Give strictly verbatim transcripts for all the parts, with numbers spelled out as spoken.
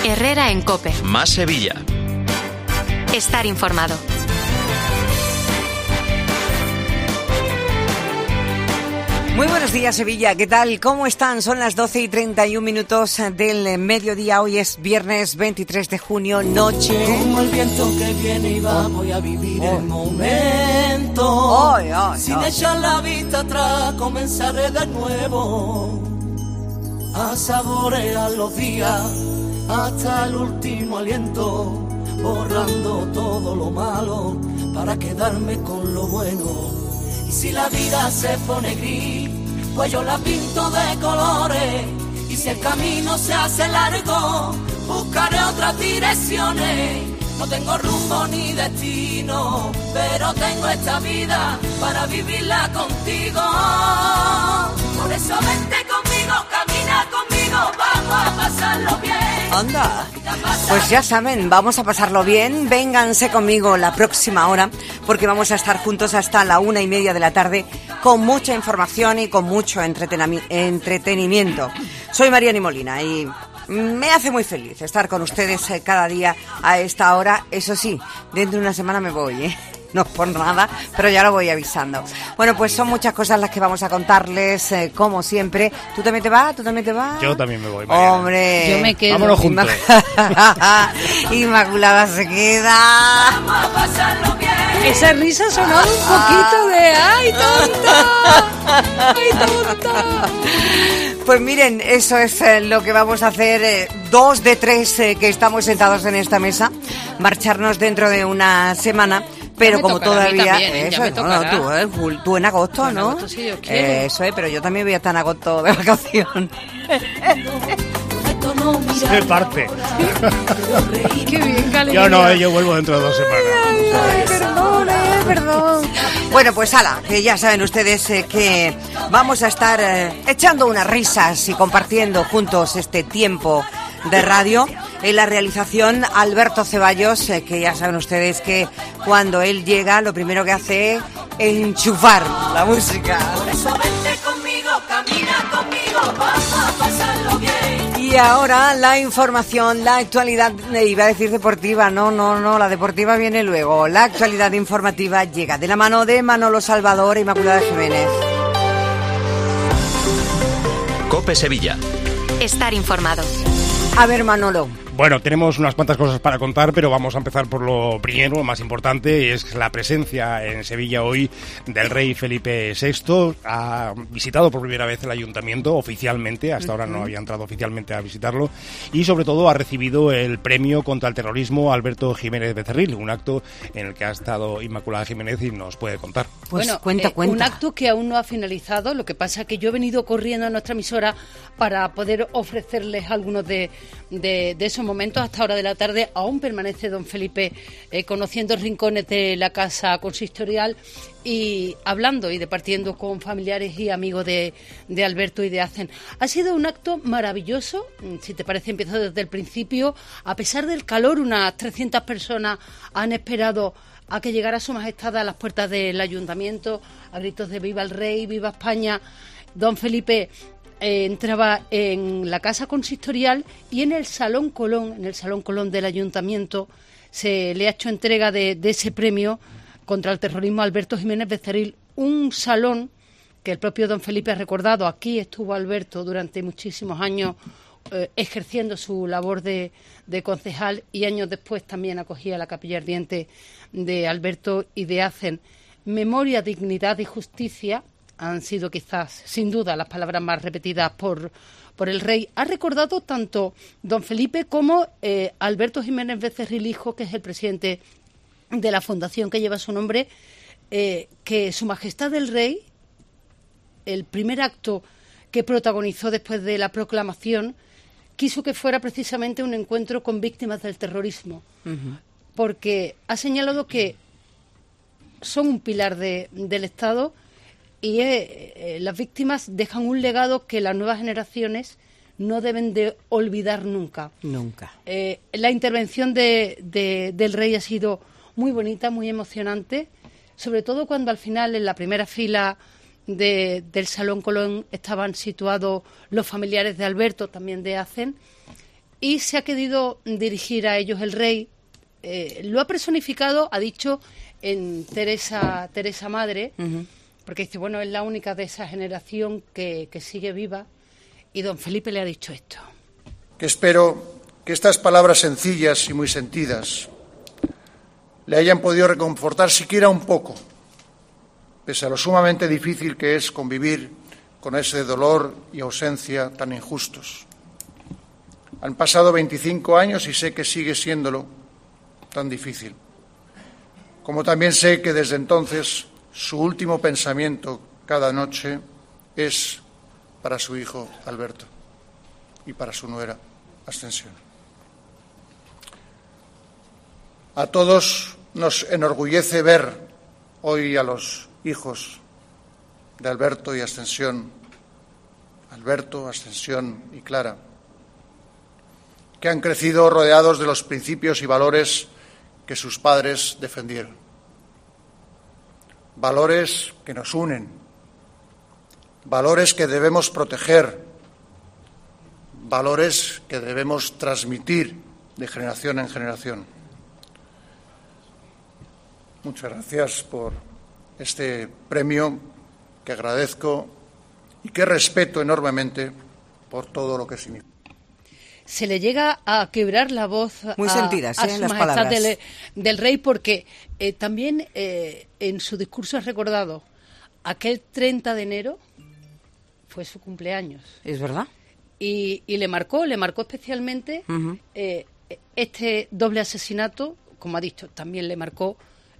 Herrera en COPE. Más Sevilla. Estar informado. Muy buenos días, Sevilla. ¿Qué tal? ¿Cómo están? Son las doce y treinta y un minutos del mediodía. Hoy es viernes veintitrés de junio, noche. Como el viento que viene y va, voy a vivir oh. el momento. Oh, oh, Sin oh. echar la vista atrás, comenzaré de nuevo a saborear los días hasta el último aliento, borrando todo lo malo para quedarme con lo bueno. Y si la vida se pone gris, pues yo la pinto de colores. Y si el camino se hace largo, buscaré otras direcciones. No tengo rumbo ni destino, pero tengo esta vida para vivirla contigo. Por eso vente conmigo, camina conmigo, vamos a pasarlo bien. Anda, pues ya saben, vamos a pasarlo bien. Vénganse conmigo la próxima hora, porque vamos a estar juntos hasta la una y media de la tarde con mucha información y con mucho entretenimiento. Soy Mariani Molina y me hace muy feliz estar con ustedes cada día a esta hora. Eso sí, dentro de una semana me voy, ¿eh? No por nada, pero ya lo voy avisando. Bueno, pues son muchas cosas las que vamos a contarles, eh, como siempre. ¿Tú también te vas? ¿Tú también te vas? Yo también me voy, Mariana. Hombre. Yo me quedo. Vámonos juntos. Inmaculada se queda. Vamos a pasarlo bien. Esa risa sonaba un poquito de ¡ay, tonta! ¡Ay, tonta! Pues miren, eso es eh, lo que vamos a hacer, eh, dos de tres eh, que estamos sentados en esta mesa, marcharnos dentro de una semana. Pero como todavía, también, ¿eh? eso, no, no, tú, eh, tú en agosto, pues en ¿no? agosto, si Dios quiere. Eh, eso es, pero yo también voy a estar en agosto de vacación. De parte. Qué bien, Cali. Yo no, eh, yo vuelvo dentro de dos semanas. Ay, ay, perdón, eh, perdón. Bueno, pues ala, que ya saben ustedes eh, que vamos a estar eh, echando unas risas y compartiendo juntos este tiempo de radio. En la realización, Alberto Ceballos, eh, que ya saben ustedes que cuando él llega lo primero que hace es enchufar la música. Por eso vente conmigo, camina conmigo, vamos a pasarlo bien. Y ahora la información, la actualidad, eh, iba a decir deportiva, no, no, no, la deportiva viene luego. La actualidad informativa llega de la mano de Manolo Salvador e Inmaculada Jiménez. COPE Sevilla. Estar informado. A ver, Manolo. Bueno, tenemos unas cuantas cosas para contar, pero vamos a empezar por lo primero, lo más importante, y es la presencia en Sevilla hoy del rey Felipe sexto. Ha visitado por primera vez el ayuntamiento oficialmente, hasta ahora no había entrado oficialmente a visitarlo, y sobre todo ha recibido el premio contra el terrorismo Alberto Jiménez Becerril, un acto en el que ha estado Inmaculada Jiménez y nos puede contar. Pues bueno, cuenta, eh, cuenta. Un acto que aún no ha finalizado, lo que pasa es que yo he venido corriendo a nuestra emisora para poder ofrecerles algunos de, de, de esos momentos. Hasta hora de la tarde aún permanece don Felipe eh, conociendo rincones de la casa consistorial y hablando y departiendo con familiares y amigos de, de Alberto y de Hacen. Ha sido un acto maravilloso, si te parece empiezo desde el principio. A pesar del calor, unas trescientas personas han esperado a que llegara su majestad a las puertas del ayuntamiento, a gritos de viva el rey, viva España. Don Felipe eh, entraba en la casa consistorial y en el Salón Colón, en el Salón Colón del ayuntamiento, se le ha hecho entrega de, de ese premio contra el terrorismo a Alberto Jiménez Becerril, un salón que el propio don Felipe ha recordado. Aquí estuvo Alberto durante muchísimos años eh, ejerciendo su labor de, de concejal, y años después también acogía la capilla ardiente de Alberto y de Hacen. Memoria, dignidad y justicia han sido quizás, sin duda, las palabras más repetidas por, por el rey. Ha recordado tanto don Felipe como eh, Alberto Jiménez Becerril hijo, que es el presidente de la fundación que lleva su nombre, eh, que su majestad el rey, el primer acto que protagonizó después de la proclamación, quiso que fuera precisamente un encuentro con víctimas del terrorismo, uh-huh. porque ha señalado que son un pilar de, del Estado y eh, eh, las víctimas dejan un legado que las nuevas generaciones no deben de olvidar nunca. Nunca. Eh, la intervención de, de, del rey ha sido muy bonita, muy emocionante, sobre todo cuando al final, en la primera fila de, del Salón Colón, estaban situados los familiares de Alberto, también de Hacen, y se ha querido dirigir a ellos el rey. Eh, lo ha personificado, ha dicho, en Teresa, Teresa Madre, uh-huh. porque dice, bueno, es la única de esa generación que, que sigue viva, y don Felipe le ha dicho esto. Que espero que estas palabras sencillas y muy sentidas le hayan podido reconfortar siquiera un poco, pese a lo sumamente difícil que es convivir con ese dolor y ausencia tan injustos. Han pasado veinticinco años y sé que sigue siéndolo tan difícil. Como también sé que desde entonces su último pensamiento cada noche es para su hijo Alberto y para su nuera Ascensión. A todos nos enorgullece ver hoy a los hijos de Alberto y Ascensión, Alberto, Ascensión y Clara, que han crecido rodeados de los principios y valores que sus padres defendieron. Valores que nos unen, valores que debemos proteger, valores que debemos transmitir de generación en generación. Muchas gracias por este premio que agradezco y que respeto enormemente por todo lo que significa. Se le llega a quebrar la voz Muy a, sentidas, a ¿eh? su las majestad palabras. del, del rey, porque eh, también eh, en su discurso ha recordado aquel treinta de enero fue su cumpleaños. ¿Es verdad? Y, y le marcó, le marcó especialmente uh-huh. eh, este doble asesinato, como ha dicho, también le marcó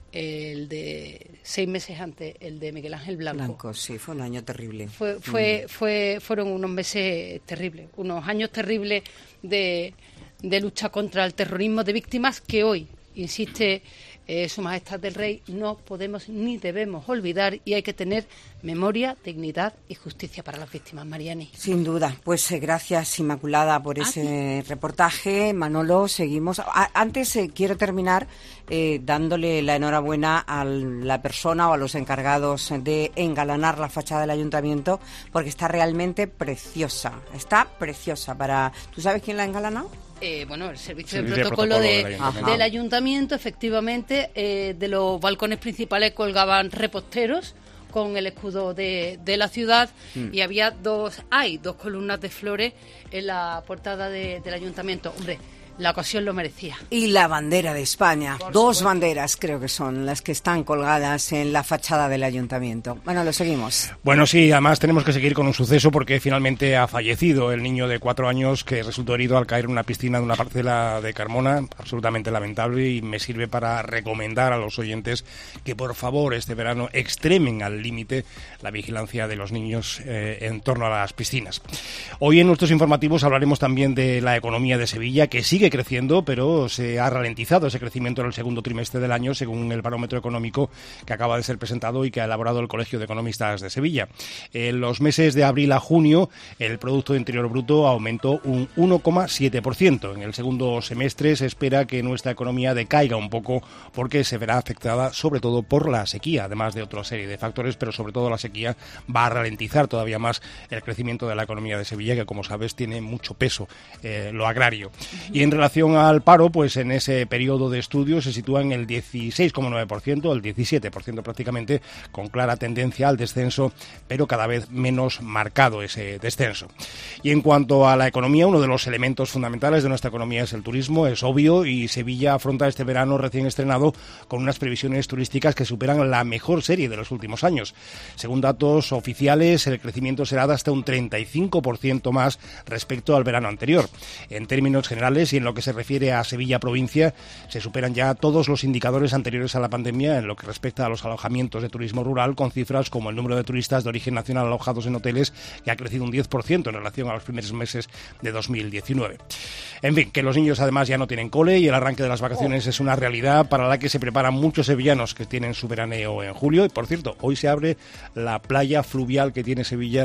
el de seis meses antes, el de Miguel Ángel Blanco. Blanco, sí, fue un año terrible. Fue, fue, mm. fue, fueron unos meses terribles, unos años terribles de, de lucha contra el terrorismo de víctimas que hoy, insiste eh, Su Majestad del Rey, no podemos ni debemos olvidar, y hay que tener memoria, dignidad y justicia para las víctimas. Mariani. Sin duda. Pues eh, gracias, Inmaculada, por ese ti? reportaje. Manolo, seguimos. A- antes eh, quiero terminar eh, dándole la enhorabuena a la persona o a los encargados de engalanar la fachada del ayuntamiento, porque está realmente preciosa. Está preciosa. Para... ¿Tú sabes quién la ha engalanado? Eh, bueno, el servicio, servicio de protocolo, de, del, de ayuntamiento. del ayuntamiento, efectivamente, eh, de los balcones principales colgaban reposteros con el escudo de, de la ciudad mm. y había dos, hay dos columnas de flores en la portada de, del ayuntamiento. Hombre, la ocasión lo merecía. Y la bandera de España. Por Dos supuesto. banderas creo que son las que están colgadas en la fachada del ayuntamiento. Bueno, lo seguimos. Bueno, sí, además tenemos que seguir con un suceso porque finalmente ha fallecido el niño de cuatro años que resultó herido al caer en una piscina de una parcela de Carmona, absolutamente lamentable, y me sirve para recomendar a los oyentes que por favor este verano extremen al límite la vigilancia de los niños eh, en torno a las piscinas. Hoy en nuestros informativos hablaremos también de la economía de Sevilla, que sigue creciendo, pero se ha ralentizado ese crecimiento en el segundo trimestre del año, según el barómetro económico que acaba de ser presentado y que ha elaborado el Colegio de Economistas de Sevilla. En los meses de abril a junio, el Producto Interior Bruto aumentó un uno coma siete por ciento. En el segundo semestre se espera que nuestra economía decaiga un poco porque se verá afectada sobre todo por la sequía, además de otra serie de factores, pero sobre todo la sequía va a ralentizar todavía más el crecimiento de la economía de Sevilla, que como sabes tiene mucho peso eh, lo agrario. Y en relación al paro, pues en ese periodo de estudio se sitúa en el dieciséis coma nueve por ciento, el diecisiete por ciento prácticamente, con clara tendencia al descenso, pero cada vez menos marcado ese descenso. Y en cuanto a la economía, uno de los elementos fundamentales de nuestra economía es el turismo, es obvio, y Sevilla afronta este verano recién estrenado con unas previsiones turísticas que superan la mejor serie de los últimos años. Según datos oficiales, el crecimiento será de hasta un treinta y cinco por ciento más respecto al verano anterior. En términos generales y en lo que se refiere a Sevilla provincia, se superan ya todos los indicadores anteriores a la pandemia en lo que respecta a los alojamientos de turismo rural, con cifras como el número de turistas de origen nacional alojados en hoteles, que ha crecido un diez por ciento en relación a los primeros meses de dos mil diecinueve. En fin, que los niños además ya no tienen cole y el arranque de las vacaciones es una realidad para la que se preparan muchos sevillanos que tienen su veraneo en julio. Y por cierto, hoy se abre la playa fluvial que tiene Sevilla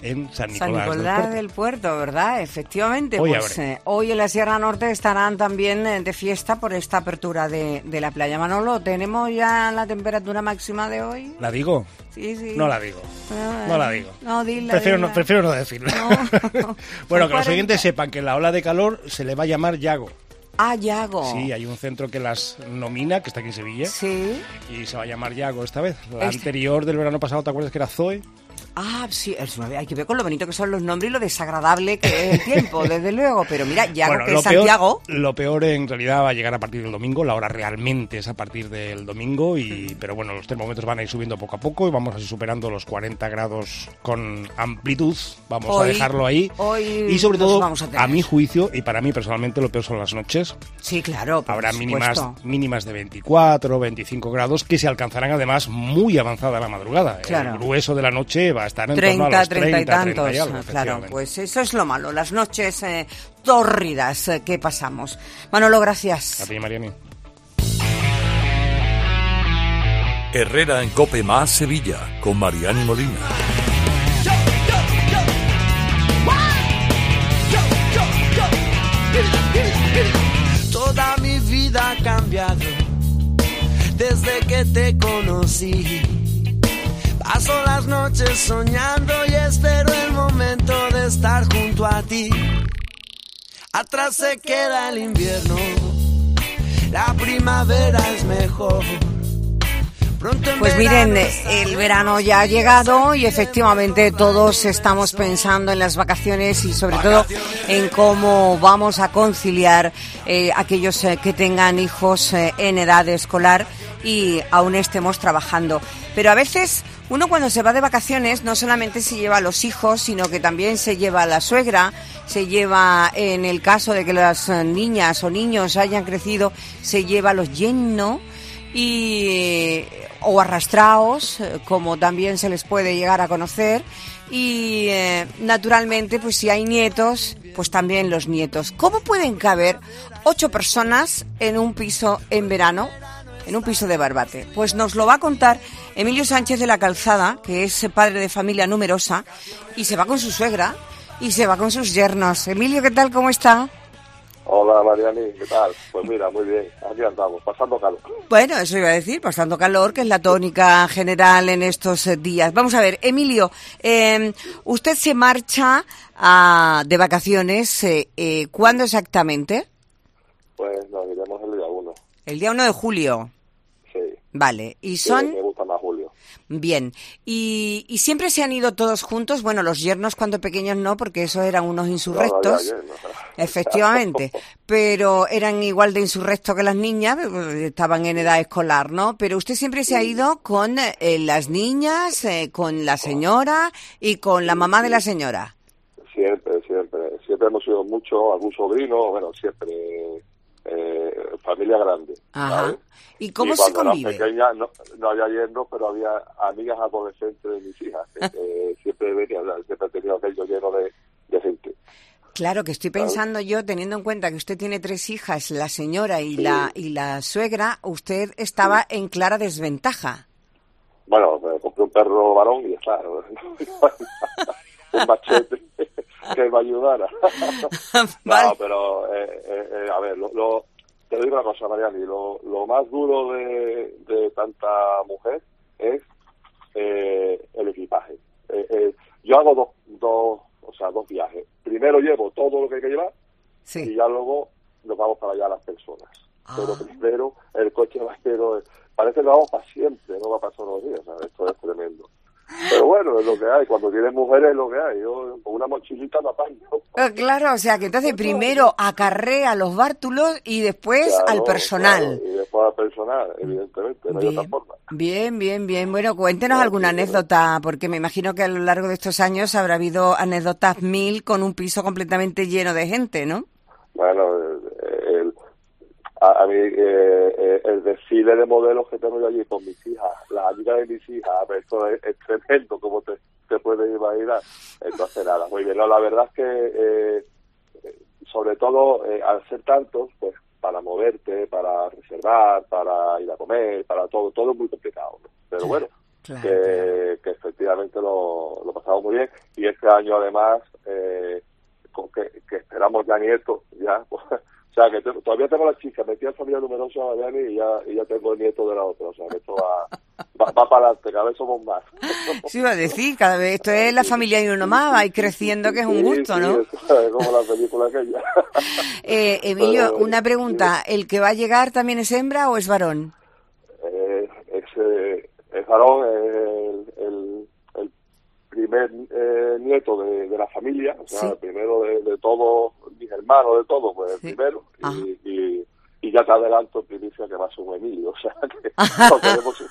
en San Nicolás, San Nicolás del, Puerto. del Puerto, ¿verdad? Efectivamente. Hoy pues eh, hoy en la Sierra Norte estarán también eh, de fiesta por esta apertura de, de la playa. Manolo, ¿tenemos ya la temperatura máxima de hoy? ¿La digo? Sí, sí. No la digo. No, No la digo. No, dila, prefiero, dila. No, prefiero no decirla. No. Bueno, Son que los oyentes cuarenta. sepan que la ola de calor se le va a llamar Yago. Ah, Yago. Sí, hay un centro que las nomina, que está aquí en Sevilla, Sí. y se va a llamar Yago esta vez. La Este- anterior del verano pasado, ¿te acuerdas que era Zoe? Ah, sí, es- hay que ver con lo bonito que son los nombres y lo desagradable que es el tiempo, desde luego. Pero mira, Yago, Bueno, que lo es peor, Santiago. lo peor en realidad va a llegar a partir del domingo, la hora realmente es a partir del domingo, y pero bueno, los termómetros van a ir subiendo poco a poco y vamos a ir superando los cuarenta grados con amplitud, vamos Hoy- a dejarlo ahí. hoy Y sobre los todo, vamos a a, tener. mi juicio, y para mí personalmente, lo peor son las noches. Sí, claro. por Habrá mínimas, supuesto. mínimas de veinticuatro, veinticinco grados que se alcanzarán además muy avanzada la madrugada. Claro. El grueso de la noche va a estar en torno a treinta, los treinta y treinta, tantos. treinta y algo, Claro, efectivamente. pues eso es lo malo, las noches eh, tórridas eh, que pasamos. Manolo, gracias. A ti, Mariani. Herrera en Cope más Sevilla con Mariani Molina. Toda mi vida ha cambiado desde que te conocí. Paso las noches soñando y espero el momento de estar junto a ti. Atrás se queda el invierno, la primavera es mejor. Pronto en Pues miren, verano eh, el verano ya ha llegado y efectivamente todos estamos pensando en las vacaciones y sobre todo en cómo vamos a conciliar eh, aquellos eh, que tengan hijos eh, en edad escolar y aún estemos trabajando. Pero a veces uno cuando se va de vacaciones no solamente se lleva a los hijos, sino que también se lleva a la suegra, se lleva, en el caso de que las eh, niñas o niños hayan crecido, se lleva a los yernos y o arrastraos, eh, como también se les puede llegar a conocer, y eh, naturalmente pues si hay nietos, pues también los nietos. ¿Cómo pueden caber ocho personas en un piso en verano, en un piso de Barbate? Pues nos lo va a contar Emilio Sánchez de la Calzada, que es padre de familia numerosa, y se va con su suegra y se va con sus yernos. Emilio, ¿qué tal? ¿Cómo está? Hola Mariani, ¿qué tal? Pues mira, muy bien, aquí andamos, pasando calor. Bueno, eso iba a decir, pasando calor, que es la tónica general en estos eh, días. Vamos a ver, Emilio, eh, usted se marcha a, de vacaciones, eh, eh, ¿cuándo exactamente? Pues nos iremos el día uno. El día uno de julio. Sí. Vale, y Sí, son... me gusta más julio. Bien, y, y siempre se han ido todos juntos, bueno, los yernos cuando pequeños no, porque esos eran unos insurrectos, No, no, ya, ya, no. efectivamente, pero eran igual de insurrectos que las niñas, estaban en edad escolar, ¿no? Pero usted siempre se ha ido con eh, las niñas, eh, con la señora y con la mamá de la señora. Siempre, siempre, siempre hemos sido mucho, algún sobrino, bueno, siempre, eh, familia grande. Ajá. ¿sabes? ¿Y cómo y se cuando era convive? pequeña no, no había yernos, pero había amigas adolescentes de mis hijas, que, que siempre venía, siempre he tenido aquello lleno de, de gente. Claro, que estoy pensando yo, teniendo en cuenta que usted tiene tres hijas, la señora y la y la suegra, usted estaba en clara desventaja. Bueno, me compré un perro varón y ya está, ¿no? Un machete que me ayudara. Vale. No, pero, eh, eh, eh, a ver, lo, lo, te digo una cosa, Mariani, lo, lo más duro de, de tanta mujer es eh, el equipaje. Eh, eh, yo hago dos, dos, o sea, dos viajes. Primero llevo todo lo que hay que llevar Sí. y ya luego nos vamos para allá las personas. Ah. Pero primero el coche vaquero, parece que vamos para siempre, no va a pasar unos días, ¿sabes? Esto es tremendo. Pero bueno, es lo que hay, cuando tienes mujeres es lo que hay, yo con una mochilita me apaño. Eh, Claro, o sea que entonces primero acarrea los bártulos y después Claro, al personal. claro, y después al personal, evidentemente, no hay otra Bien, forma. bien, bien, bien. Bueno, cuéntenos Sí, alguna sí, anécdota, porque me imagino que a lo largo de estos años habrá habido anécdotas mil con un piso completamente lleno de gente, ¿no? Bueno, el, el- a, a mí eh, eh, el desfile de modelos que tengo yo allí con mis hijas, las amigas de mis hijas, a ver, esto es, es tremendo, como te, te puedes imaginar. Entonces, nada, muy bien. No, la verdad es que, eh, eh, sobre todo, eh, al ser tantos, pues para moverte, para reservar, para ir a comer, para todo, todo es muy complicado, ¿no? Pero bueno, claro, que, que efectivamente lo, lo pasamos muy bien. Y este año, además, eh, con que, que esperamos ya nietos, ya, pues, o sea, que te, todavía tengo la chica, metí a familia numerosa a Mariani y ya, y ya tengo el nieto de la otra, o sea, que esto va, va, va para adelante, cada vez somos más. Sí, iba a decir, cada vez, esto es la familia y uno más, va a ir creciendo, que es un Sí, gusto, sí, ¿no? Es como la película aquella. Eh, Emilio, Pero, una pregunta, ¿el que va a llegar también es hembra o es varón? Eh, es, eh, es varón, el, el, el primer eh, nieto de, de la familia, o sea, Sí. el primero de, de todos mis hermanos, de todos, pues Sí. el primero, Ajá. y, y, y ya te adelanto en primicia que va a ser un Emilio, o sea, que no queremos...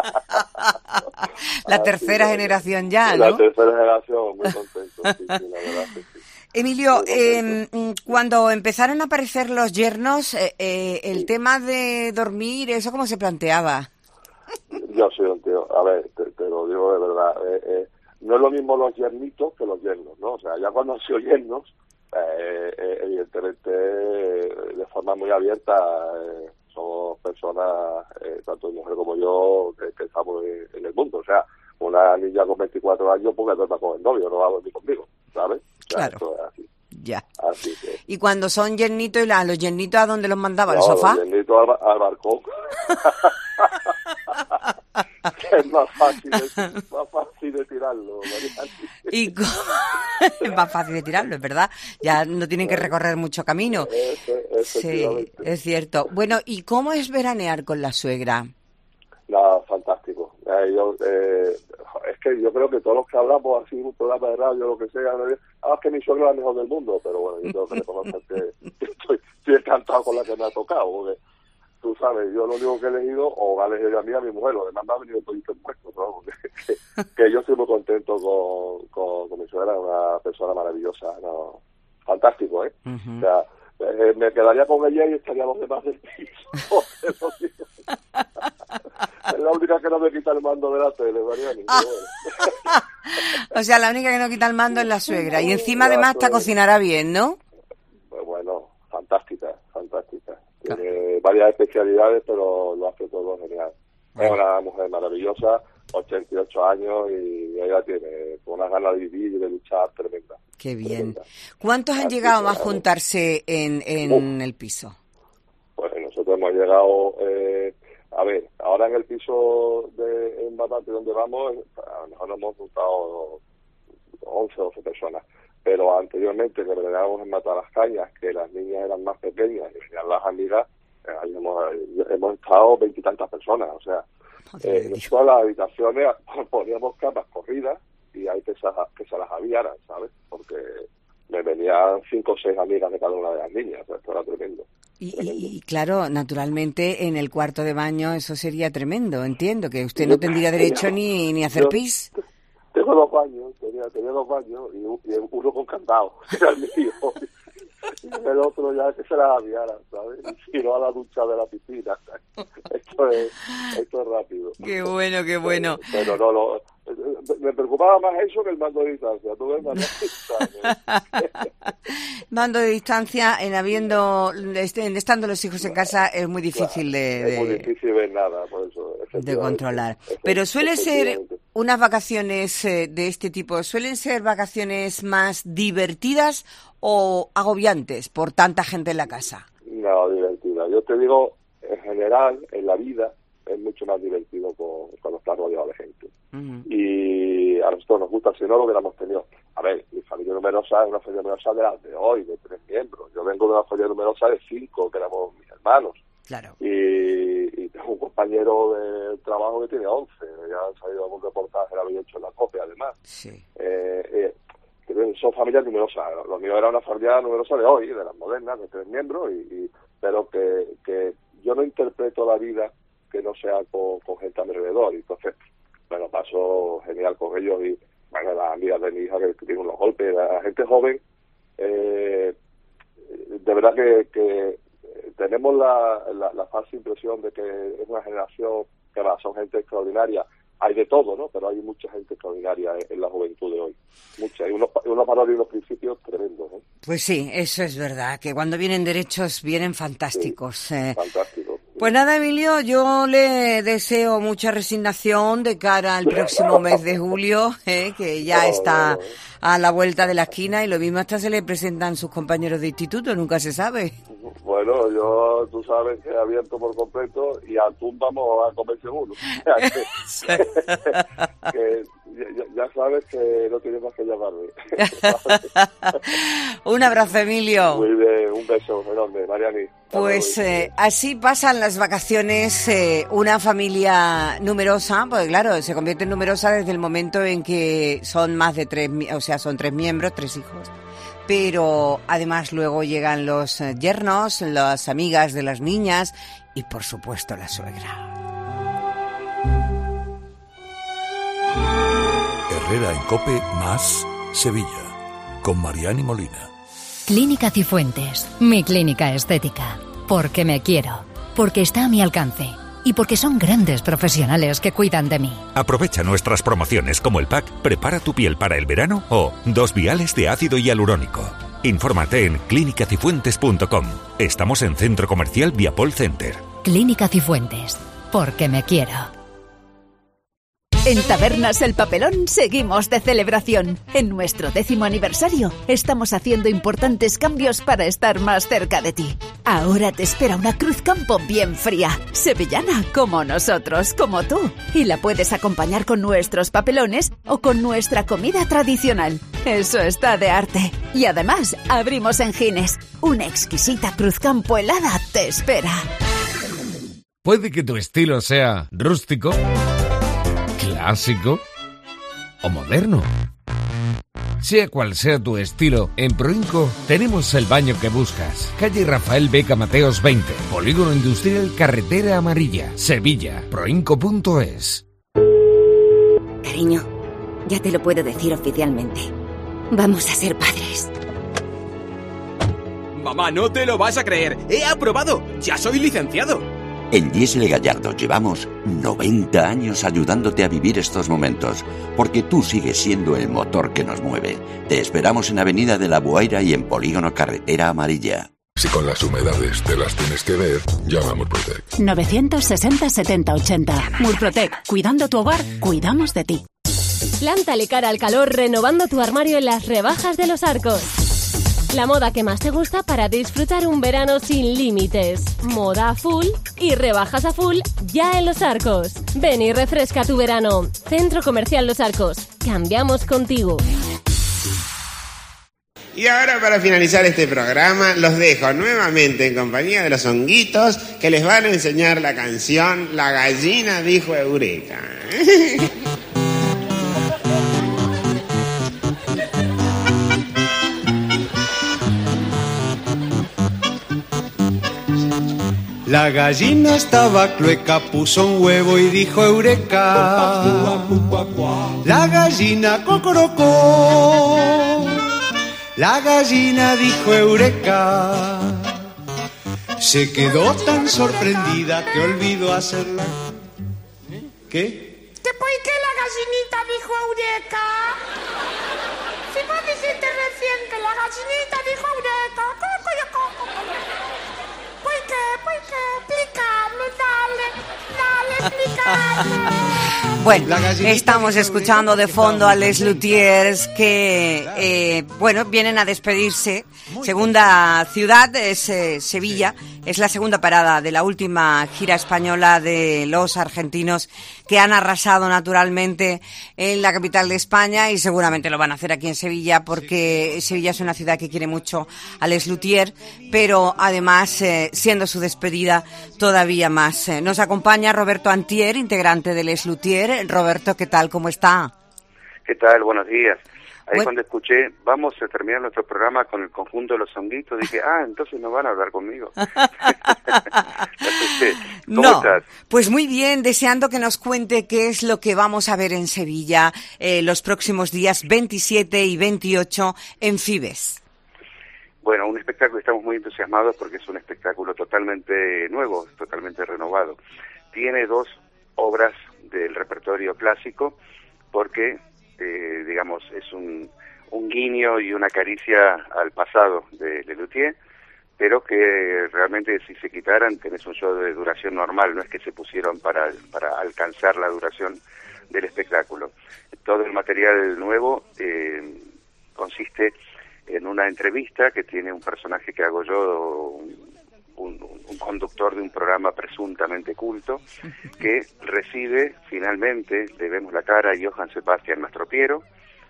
La Así tercera que, generación ya, La ¿no? tercera generación, muy contento, sí, sí, la verdad que sí. Emilio, Muy contento. eh, cuando empezaron a aparecer los yernos, eh, eh, el tema de dormir, ¿eso cómo se planteaba? Yo soy un tío, a ver, te, te lo digo de verdad, eh, eh, no es lo mismo los yernitos que los yernos, ¿no? O sea, ya cuando han sido yernos, eh, eh, evidentemente, eh, de forma muy abierta, eh, somos personas, eh, tanto mi mujer como yo, que, que estamos en, en el mundo. O sea, una niña con veinticuatro años, porque duerma con el novio, no va a dormir conmigo, ¿sabes? O sea, Claro. esto es así. Ya. Así que... Y cuando son yernitos, ¿y a los yernitos a dónde los mandaba? ¿Al No, sofá? los yernitos al, ba- al balcón. Que es más fácil, de, más fácil de tirarlo, Mariani. Y co- es más fácil de tirarlo, es verdad. Ya no tienen que recorrer mucho camino. Ese- Sí, efectivamente. es cierto. Bueno, ¿y cómo es veranear con la suegra? Nada, fantástico. Eh, yo, eh, es que yo creo que todos los que hablamos así en un programa de radio, lo que sea, no, ah, es que mi suegra es la mejor del mundo, pero bueno, yo tengo que reconocer que, que estoy, estoy encantado con la que me ha tocado, porque tú sabes, yo lo único que he elegido, o ha elegido a mí, a mi mujer, lo demás me ha venido todo impuesto, ¿no? que, que, que yo estoy muy contento con, con, con mi suegra, una persona maravillosa, ¿no? Fantástico, ¿eh? Ujú. O sea, eh, me quedaría con ella y estaríamos demás del piso. Te lo digo. Es la única que no me quita el mando de la tele, Mariani. Ah. pero bueno. O sea, la única que no quita el mando es la suegra. Y encima, además, te cocinará bien, ¿no? Pues bueno, fantástica, fantástica. Tiene varias especialidades, pero lo hace todo genial. Es una mujer maravillosa, ochenta y ocho años, y ella tiene una ganas de vivir y de luchar tremenda. Qué bien. Tremenda. ¿Cuántos han Así llegado que, a juntarse en, en el piso? Pues nosotros hemos llegado, eh, a ver, ahora en el piso de en Batante donde vamos, a lo mejor nos hemos juntado once o doce personas, pero anteriormente que veníamos en Matalascañas, que las niñas eran más pequeñas y venían las amigas, eh, ahí hemos, hemos estado veintitantas personas, o sea, eh, en todas las habitaciones poníamos camas corridas y ahí que se, que se las aviaran, ¿sabes? Porque me venían cinco o seis amigas de cada una de las niñas, pues esto era tremendo. Y, tremendo. y- y, claro, naturalmente en el cuarto de baño eso sería tremendo, entiendo, que usted Yo- no tendría derecho yo- ni, ni a hacer yo- pis. Tengo dos baños, tenía, tenía dos baños y, un- y uno con candado, era el mío. Y el otro ya que se la aviara, ¿sabes? Y no a la ducha de la piscina. Esto es, esto es rápido. Qué bueno, qué bueno. Pero, pero no, no, me preocupaba más eso que el mando de distancia. ¿Tú ves, María? Mando de distancia, en habiendo, este- en estando los hijos en casa, es muy difícil de, Es muy de, difícil ver nada, por eso. de efectivamente. controlar. Efe- Pero suelen ser efectivamente. unas vacaciones eh, de este tipo, ¿suelen ser vacaciones más divertidas o agobiantes por tanta gente en la casa? No, divertida. Yo te digo, en general, en la vida, es mucho más divertido con- cuando estás rodeado de gente. Ujú. Y a nosotros nos gusta, si no lo hubiéramos tenido. A ver, mi familia numerosa es una familia numerosa de las de hoy, de tres miembros. Yo vengo de una familia numerosa de cinco, que éramos mis hermanos. Claro. Y, y tengo un compañero de trabajo que tiene once. Ya han salido algún reportaje, lo había hecho en la copia, además. Sí. Eh, eh, que son familias numerosas. Lo mío era una familia numerosa de hoy, de las modernas, de tres miembros, y, y pero que, que yo no interpreto la vida que no sea con, con gente a mi alrededor. Y entonces, bueno, paso genial con ellos y, bueno, las amigas de mi hija que, que tienen unos golpes, la gente joven, eh, de verdad que, que tenemos la, la, la falsa impresión de que es una generación que va, son gente extraordinaria. Hay de todo, ¿no? Pero hay mucha gente extraordinaria en, en la juventud de hoy. Mucha. Hay unos, unos valores y unos principios tremendos, ¿no? Pues sí, eso es verdad, que cuando vienen derechos vienen fantásticos. Sí, eh, fantástico. Pues nada, Emilio, yo le deseo mucha resignación de cara al próximo mes de julio, eh, que ya está a la vuelta de la esquina y lo mismo hasta se le presentan sus compañeros de instituto, nunca se sabe. Bueno, yo, tú sabes que he abierto por completo y atún vamos a comer seguro. O sea, que, que ya, ya sabes que no tienes más que llamarme. Un abrazo, Emilio. Muy bien, un beso enorme, Mariani. Pues eh, así pasan las vacaciones eh, una familia numerosa, porque claro, se convierte en numerosa desde el momento en que son más de tres, o sea, son tres miembros, tres hijos. Pero además luego llegan los yernos, las amigas de las niñas y por supuesto la suegra. Herrera en COPE más Sevilla, con Mariani Molina. Clínica Cifuentes, mi clínica estética. Porque me quiero, porque está a mi alcance y porque son grandes profesionales que cuidan de mí. Aprovecha nuestras promociones como el pack Prepara tu piel para el verano o dos viales de ácido hialurónico. Infórmate en clínica cifuentes punto com. Estamos en Centro Comercial Viapol Center. Clínica Cifuentes, porque me quiero. En Tabernas El Papelón seguimos de celebración. En nuestro décimo aniversario estamos haciendo importantes cambios para estar más cerca de ti. Ahora te espera una Cruz Campo bien fría, sevillana como nosotros, como tú. Y la puedes acompañar con nuestros papelones o con nuestra comida tradicional. Eso está de arte. Y además abrimos en Gines. Una exquisita Cruz Campo helada te espera. Puede que tu estilo sea rústico, clásico o moderno. Sea cual sea tu estilo, en Proinco tenemos el baño que buscas. Calle Rafael Beca Mateos veinte, Polígono Industrial Carretera Amarilla, Sevilla. Proinco punto es. Cariño, ya te lo puedo decir oficialmente. Vamos a ser padres. Mamá, no te lo vas a creer. ¡He aprobado! ¡Ya soy licenciado! En Diesel Gallardo llevamos noventa años ayudándote a vivir estos momentos, porque tú sigues siendo el motor que nos mueve. Te esperamos en Avenida de la Buaira y en Polígono Carretera Amarilla. Si con las humedades te las tienes que ver, llama a Murprotec. novecientos sesenta setenta ochenta. Murprotec, cuidando tu hogar, cuidamos de ti. Plántale cara al calor renovando tu armario en las rebajas de Los Arcos. La moda que más te gusta para disfrutar un verano sin límites. Moda a full y rebajas a full ya en Los Arcos. Ven y refresca tu verano. Centro Comercial Los Arcos. Cambiamos contigo. Y ahora, para finalizar este programa, los dejo nuevamente en compañía de los honguitos que les van a enseñar la canción La gallina dijo Eureka. La gallina estaba clueca, puso un huevo y dijo Eureka. La gallina cocorocó. La gallina dijo Eureka. Se quedó tan sorprendida que olvidó hacerla. ¿Qué? Después que la gallinita dijo Eureka. Si vos dijiste recién que la gallinita dijo Eureka. Pues qué, pues qué, explicarme, dale, dale, explicarme. Bueno, estamos escuchando de fondo a Les Luthiers que, eh, bueno, vienen a despedirse. Segunda ciudad es eh, Sevilla, es la segunda parada de la última gira española de los argentinos que han arrasado naturalmente en la capital de España y seguramente lo van a hacer aquí en Sevilla porque Sevilla es una ciudad que quiere mucho a Les Luthiers, pero además, eh, siendo su despedida todavía más. Eh, nos acompaña Roberto Antier, integrante de Les Luthiers. Roberto, ¿qué tal? ¿Cómo está? ¿Qué tal? Buenos días. Ahí bueno. Cuando escuché, vamos a terminar nuestro programa con el conjunto de los honguitos, dije, ah, entonces no van a hablar conmigo. ¿Cómo no, estás? Pues muy bien, deseando que nos cuente qué es lo que vamos a ver en Sevilla eh, los próximos días veintisiete y veintiocho en Fibes. Bueno, un espectáculo, estamos muy entusiasmados porque es un espectáculo totalmente nuevo, totalmente renovado. Tiene dos obras del repertorio clásico porque, eh, digamos, es un, un guiño y una caricia al pasado de Lelutier, pero que realmente si se quitaran tenés un show de duración normal, no es que se pusieron para, para alcanzar la duración del espectáculo. Todo el material nuevo eh, consiste en una entrevista que tiene un personaje que hago yo, un, un, un conductor de un programa presuntamente culto, que recibe finalmente, le vemos la cara a Johann Sebastian Mastropiero,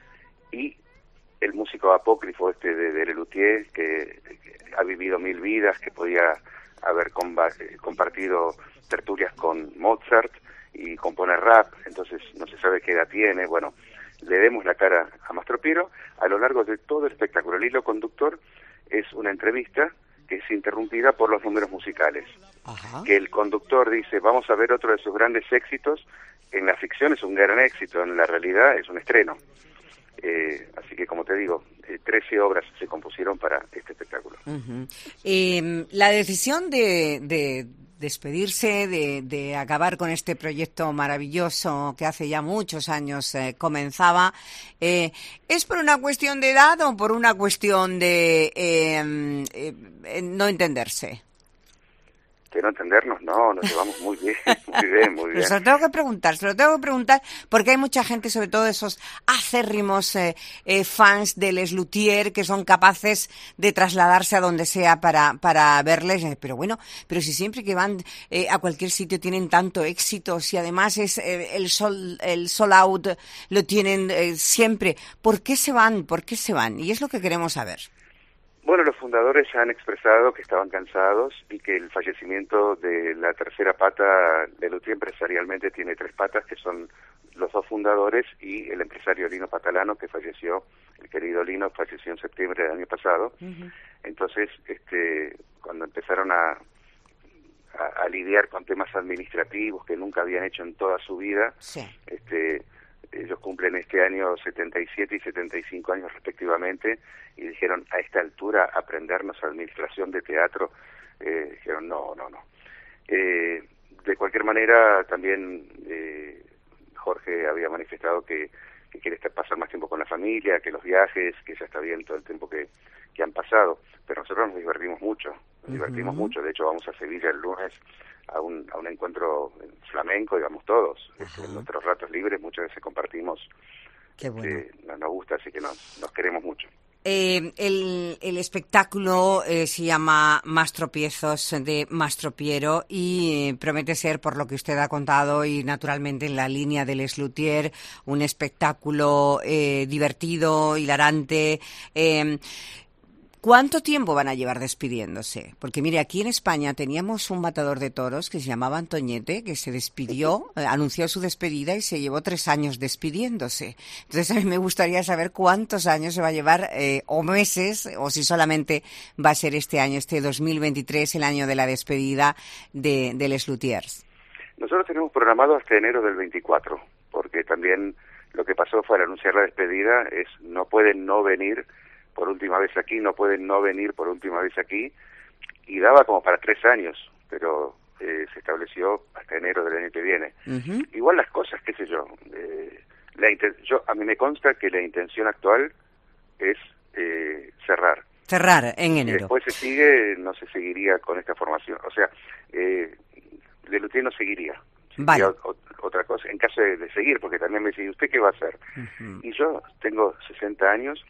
y el músico apócrifo este de, de Lelutier, que, que ha vivido mil vidas, que podía haber comba, compartido tertulias con Mozart y compone rap, entonces no se sabe qué edad tiene. Bueno, le demos la cara a Mastropiero a lo largo de todo el espectáculo. El hilo conductor es una entrevista que es interrumpida por los números musicales. Ajá. Que el conductor dice, vamos a ver otro de sus grandes éxitos. En la ficción es un gran éxito, en la realidad es un estreno. Eh, así que, como te digo, eh, trece obras se compusieron para este espectáculo. Uh-huh. eh, la decisión de, de despedirse, de, de acabar con este proyecto maravilloso que hace ya muchos años eh, comenzaba, eh, ¿es por una cuestión de edad o por una cuestión de eh, eh, no entenderse? Que no entendernos, no, nos llevamos muy bien, muy bien, muy bien. Se lo tengo que preguntar, se lo tengo que preguntar, porque hay mucha gente, sobre todo esos acérrimos eh, eh, fans de Les Luthiers, que son capaces de trasladarse a donde sea para para verles, eh, pero bueno, pero si siempre que van eh, a cualquier sitio tienen tanto éxito, si además es eh, el sol el sold out lo tienen eh, siempre, ¿por qué se van? ¿Por qué se van? Y es lo que queremos saber. Bueno, los fundadores ya han expresado que estaban cansados y que el fallecimiento de la tercera pata de Luthier empresarialmente tiene tres patas, que son los dos fundadores y el empresario Lino Patalano, que falleció, el querido Lino falleció en septiembre del año pasado. Uh-huh. Entonces, este, cuando empezaron a, a, a lidiar con temas administrativos que nunca habían hecho en toda su vida, sí. este ellos cumplen este año setenta y siete y setenta y cinco años respectivamente, y dijeron, a esta altura aprendernos administración de teatro, eh, dijeron no, no, no. Eh, de cualquier manera, también eh, Jorge había manifestado que, que quiere estar, pasar más tiempo con la familia, que los viajes, que ya está bien todo el tiempo que, que han pasado, pero nosotros nos divertimos mucho, nos uh-huh. divertimos mucho, de hecho vamos a Sevilla el lunes a un, a un encuentro flamenco, digamos todos, uh-huh. en nuestros ratos libres muchas veces compartimos. Qué bueno. Eh, nos, nos gusta, así que nos, nos queremos mucho. Eh, el, el espectáculo eh, se llama Mastropiezos de Mastropiero y eh, promete ser, por lo que usted ha contado y naturalmente en la línea del Les Luthiers, un espectáculo eh, divertido, hilarante. Eh, ¿Cuánto tiempo van a llevar despidiéndose? Porque mire, aquí en España teníamos un matador de toros que se llamaba Antoñete, que se despidió, eh, anunció su despedida y se llevó tres años despidiéndose. Entonces a mí me gustaría saber cuántos años se va a llevar, eh, o meses, o si solamente va a ser este año, este dos mil veintitrés, el año de la despedida de, de Les Luthiers. Nosotros tenemos programado hasta enero del veinticuatro, porque también lo que pasó fue al anunciar la despedida, es no pueden no venir por última vez aquí, no pueden no venir por última vez aquí, y daba como para tres años, pero eh, se estableció hasta enero del año que viene. Uh-huh. Igual las cosas, qué sé yo, eh, la inten- yo a mí me consta que la intención actual es eh, cerrar. Cerrar en enero. Y después se sigue, no se seguiría con esta formación, o sea, eh, Lelutier no seguiría. Vale. O, otra cosa, en caso de, de seguir, porque también me dice, ¿usted qué va a hacer? Uh-huh. Y yo tengo sesenta años,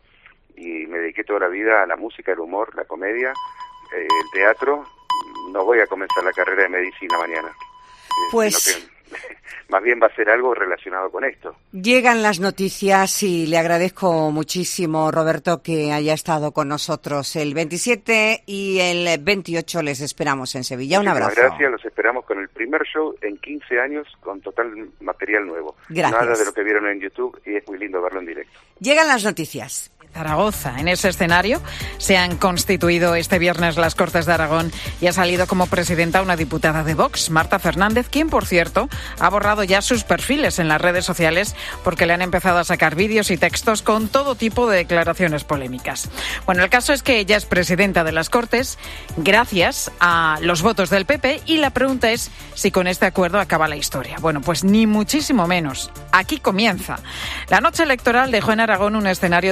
y me dediqué toda la vida a la música, el humor, la comedia, eh, el teatro. No voy a comenzar la carrera de medicina mañana. Eh, pues que, más bien va a ser algo relacionado con esto. Llegan las noticias y le agradezco muchísimo, Roberto, que haya estado con nosotros el veintisiete y el veintiocho. Les esperamos en Sevilla. Un abrazo. Gracias, los esperamos con el primer show en quince años con total material nuevo. Gracias. Nada de lo que vieron en YouTube y es muy lindo verlo en directo. Llegan las noticias. Zaragoza. En ese escenario se han constituido este viernes las Cortes de Aragón y ha salido como presidenta una diputada de Vox, Marta Fernández, quien, por cierto, ha borrado ya sus perfiles en las redes sociales porque le han empezado a sacar vídeos y textos con todo tipo de declaraciones polémicas. Bueno, el caso es que ella es presidenta de las Cortes gracias a los votos del P P y la pregunta es si con este acuerdo acaba la historia. Bueno, pues ni muchísimo menos. Aquí comienza. La noche electoral dejó en Aragón un escenario tan complicado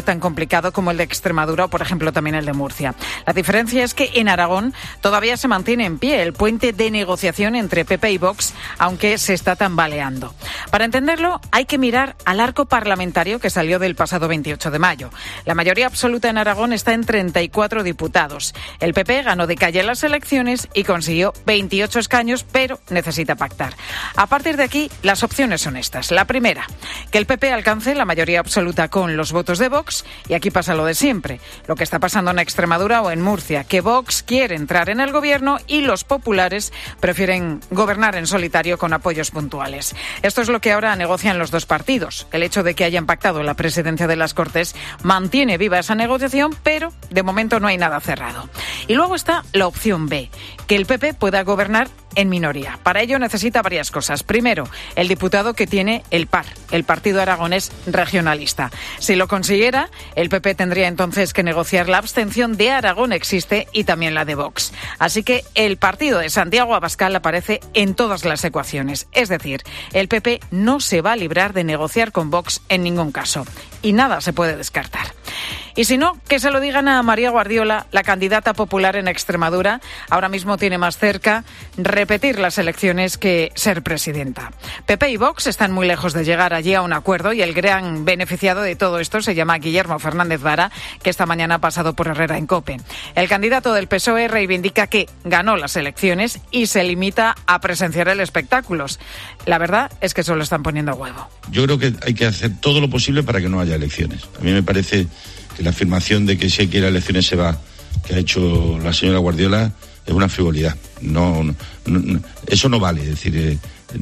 complicado como el de Extremadura o, por ejemplo, también el de Murcia. La diferencia es que en Aragón todavía se mantiene en pie el puente de negociación entre P P y Vox, aunque se está tambaleando. Para entenderlo, hay que mirar al arco parlamentario que salió del pasado veintiocho de mayo. La mayoría absoluta en Aragón está en treinta y cuatro diputados. El P P ganó de calle las elecciones y consiguió veintiocho escaños, pero necesita pactar. A partir de aquí, las opciones son estas. La primera, que el P P alcance la mayoría absoluta con los votos de Vox, y aquí pasa lo de siempre, lo que está pasando en Extremadura o en Murcia, que Vox quiere entrar en el gobierno y los populares prefieren gobernar en solitario con apoyos puntuales. Esto es lo que ahora negocian los dos partidos. El hecho de que hayan pactado la presidencia de las Cortes mantiene viva esa negociación, pero de momento no hay nada cerrado. Y luego está la opción B, que el P P pueda gobernar en minoría. Para ello necesita varias cosas. Primero, el diputado que tiene el P A R, el Partido Aragonés Regionalista. Si lo consiguiera, el P P tendría entonces que negociar la abstención de Aragón Existe y también la de Vox. Así que el partido de Santiago Abascal aparece en todas las ecuaciones. Es decir, el P P no se va a librar de negociar con Vox en ningún caso. Y nada se puede descartar. Y si no, que se lo digan a María Guardiola, la candidata popular en Extremadura. Ahora mismo tiene más cerca repetir las elecciones que ser presidenta. P P y Vox están muy lejos de llegar allí a un acuerdo y el gran beneficiado de todo esto se llama Guillermo Fernández Vara, que esta mañana ha pasado por Herrera en COPE. El candidato del P S O E reivindica que ganó las elecciones y se limita a presenciar el espectáculo. La verdad es que solo están poniendo huevo. Yo creo que hay que hacer todo lo posible para que no haya elecciones. A mí me parece que la afirmación de que si hay que ir a elecciones se va, que ha hecho la señora Guardiola, es una frivolidad. No, no, no eso no vale. Es decir, eh,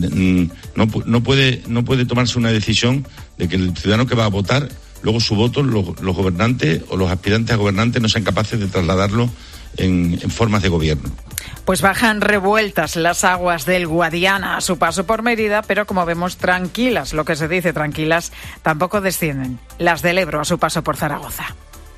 no, no puede, no puede tomarse una decisión de que el ciudadano que va a votar, luego su voto, los, los gobernantes o los aspirantes a gobernantes no sean capaces de trasladarlo en, en formas de gobierno. Pues bajan revueltas las aguas del Guadiana a su paso por Mérida, pero como vemos tranquilas, lo que se dice tranquilas, tampoco descienden las del Ebro a su paso por Zaragoza.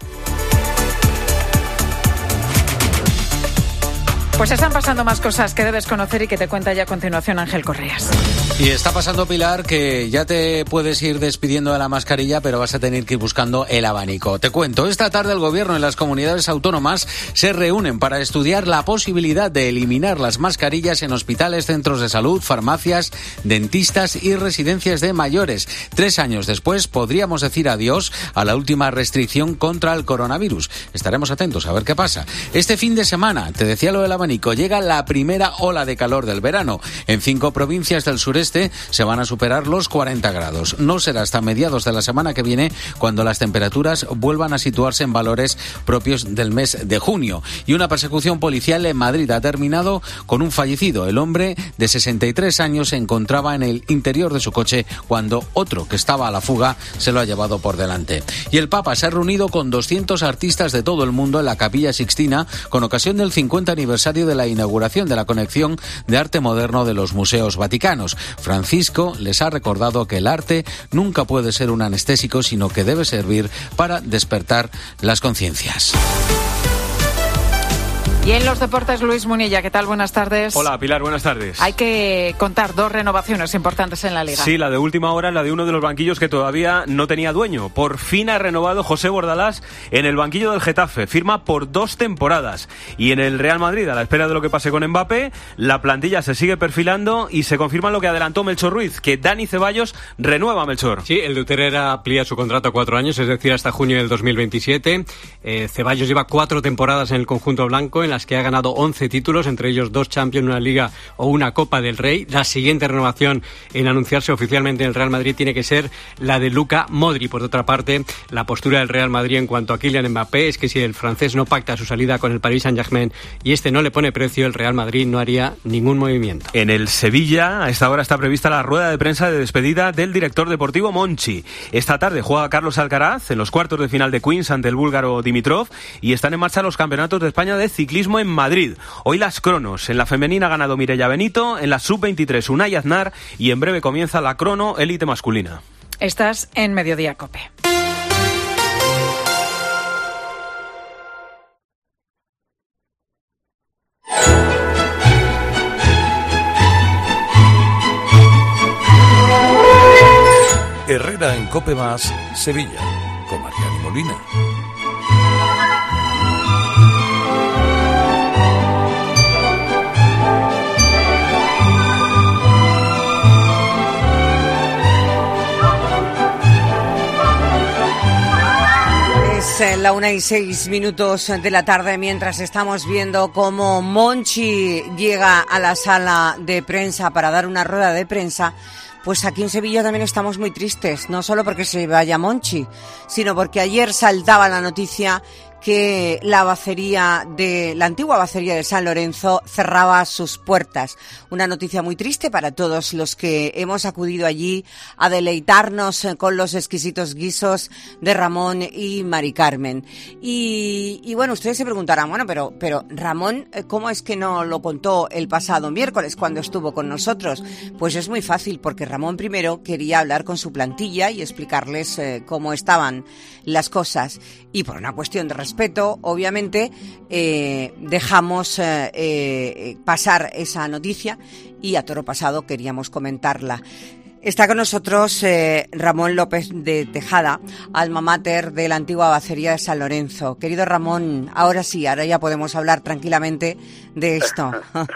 Pues están pasando más cosas que debes conocer y que te cuenta ya a continuación Ángel Correas. Y está pasando, Pilar, que ya te puedes ir despidiendo de la mascarilla, pero vas a tener que ir buscando el abanico. Te cuento, esta tarde el Gobierno y las comunidades autónomas se reúnen para estudiar la posibilidad de eliminar las mascarillas en hospitales, centros de salud, farmacias, dentistas y residencias de mayores. Tres años después podríamos decir adiós a la última restricción contra el coronavirus. Estaremos atentos a ver qué pasa. Este fin de semana, te decía lo del abanico, llega la primera ola de calor del verano. En cinco provincias del sureste se van a superar los cuarenta grados. No será hasta mediados de la semana que viene cuando las temperaturas vuelvan a situarse en valores propios del mes de junio. Y una persecución policial en Madrid ha terminado con un fallecido. El hombre de sesenta y tres años se encontraba en el interior de su coche cuando otro que estaba a la fuga se lo ha llevado por delante. Y el Papa se ha reunido con doscientos artistas de todo el mundo en la Capilla Sixtina con ocasión del cincuenta aniversario de la inauguración de la colección de arte moderno de los museos vaticanos. Francisco les ha recordado que el arte nunca puede ser un anestésico, sino que debe servir para despertar las conciencias. Y en los deportes, Luis Munilla, ¿qué tal? Buenas tardes. Hola, Pilar, buenas tardes. Hay que contar dos renovaciones importantes en la Liga. Sí, la de última hora, la de uno de los banquillos que todavía no tenía dueño. Por fin ha renovado José Bordalás en el banquillo del Getafe. Firma por dos temporadas. Y en el Real Madrid, a la espera de lo que pase con Mbappé, la plantilla se sigue perfilando y se confirma lo que adelantó Melchor Ruiz, que Dani Ceballos renueva a Melchor. Sí, el de Utrera amplía su contrato a cuatro años, es decir, hasta junio del dos mil veintisiete. Eh, Ceballos lleva cuatro temporadas en el conjunto blanco, en las que ha ganado once títulos, entre ellos dos Champions, una Liga o una Copa del Rey. La siguiente renovación en anunciarse oficialmente en el Real Madrid tiene que ser la de Luka Modric. Por otra parte, la postura del Real Madrid en cuanto a Kylian Mbappé es que si el francés no pacta su salida con el Paris Saint-Germain y este no le pone precio, el Real Madrid no haría ningún movimiento. En el Sevilla, a esta hora está prevista la rueda de prensa de despedida del director deportivo Monchi. Esta tarde juega Carlos Alcaraz en los cuartos de final de Queens ante el búlgaro Dimitrov y están en marcha los campeonatos de España de ciclismo en Madrid. Hoy las cronos. En la femenina ha ganado Mireia Benito, en la sub veintitrés Unai Aznar y en breve comienza la crono élite masculina. Estás en Mediodía COPE. Herrera en COPE más Sevilla. con Mariano Molina. Es la una y seis minutos de la tarde mientras estamos viendo cómo Monchi llega a la sala de prensa para dar una rueda de prensa. Pues aquí en Sevilla también estamos muy tristes, no solo porque se vaya Monchi, sino porque ayer saltaba la noticia que la bacería de la antigua bacería de San Lorenzo cerraba sus puertas. Una noticia muy triste para todos los que hemos acudido allí a deleitarnos con los exquisitos guisos de Ramón y Mari Carmen. Y, y bueno, ustedes se preguntarán, bueno, pero, pero Ramón, ¿cómo es que no lo contó el pasado miércoles cuando estuvo con nosotros? Pues es muy fácil, porque Ramón primero quería hablar con su plantilla y explicarles eh, cómo estaban las cosas. Y por una cuestión de respeto, obviamente, eh, dejamos eh, eh, pasar esa noticia y a toro pasado queríamos comentarla. Está con nosotros eh, Ramón López de Tejada, alma mater de la antigua bacería de San Lorenzo. Querido Ramón, ahora sí, ahora ya podemos hablar tranquilamente de esto.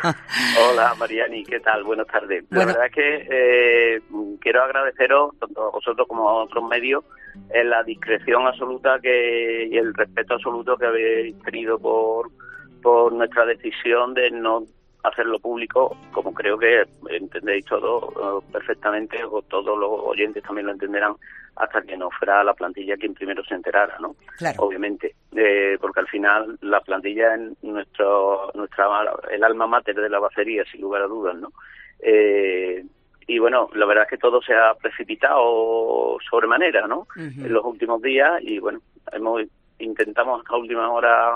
Hola Mariani, ¿qué tal? Buenas tardes. La Bueno. verdad es que eh, quiero agradeceros, tanto a vosotros como a otros medios, en la discreción absoluta que y el respeto absoluto que habéis tenido por, por nuestra decisión de no hacerlo público, como creo que entendéis todo eh, perfectamente, o todos los oyentes también lo entenderán, hasta que no fuera la plantilla quien primero se enterara, ¿no? Claro. Obviamente, eh, porque al final la plantilla es nuestro, nuestra, el alma mater de la bacería, sin lugar a dudas, ¿no? Eh, y bueno, la verdad es que todo se ha precipitado sobremanera, ¿no? Uh-huh. En los últimos días, y bueno, hemos intentamos hasta última hora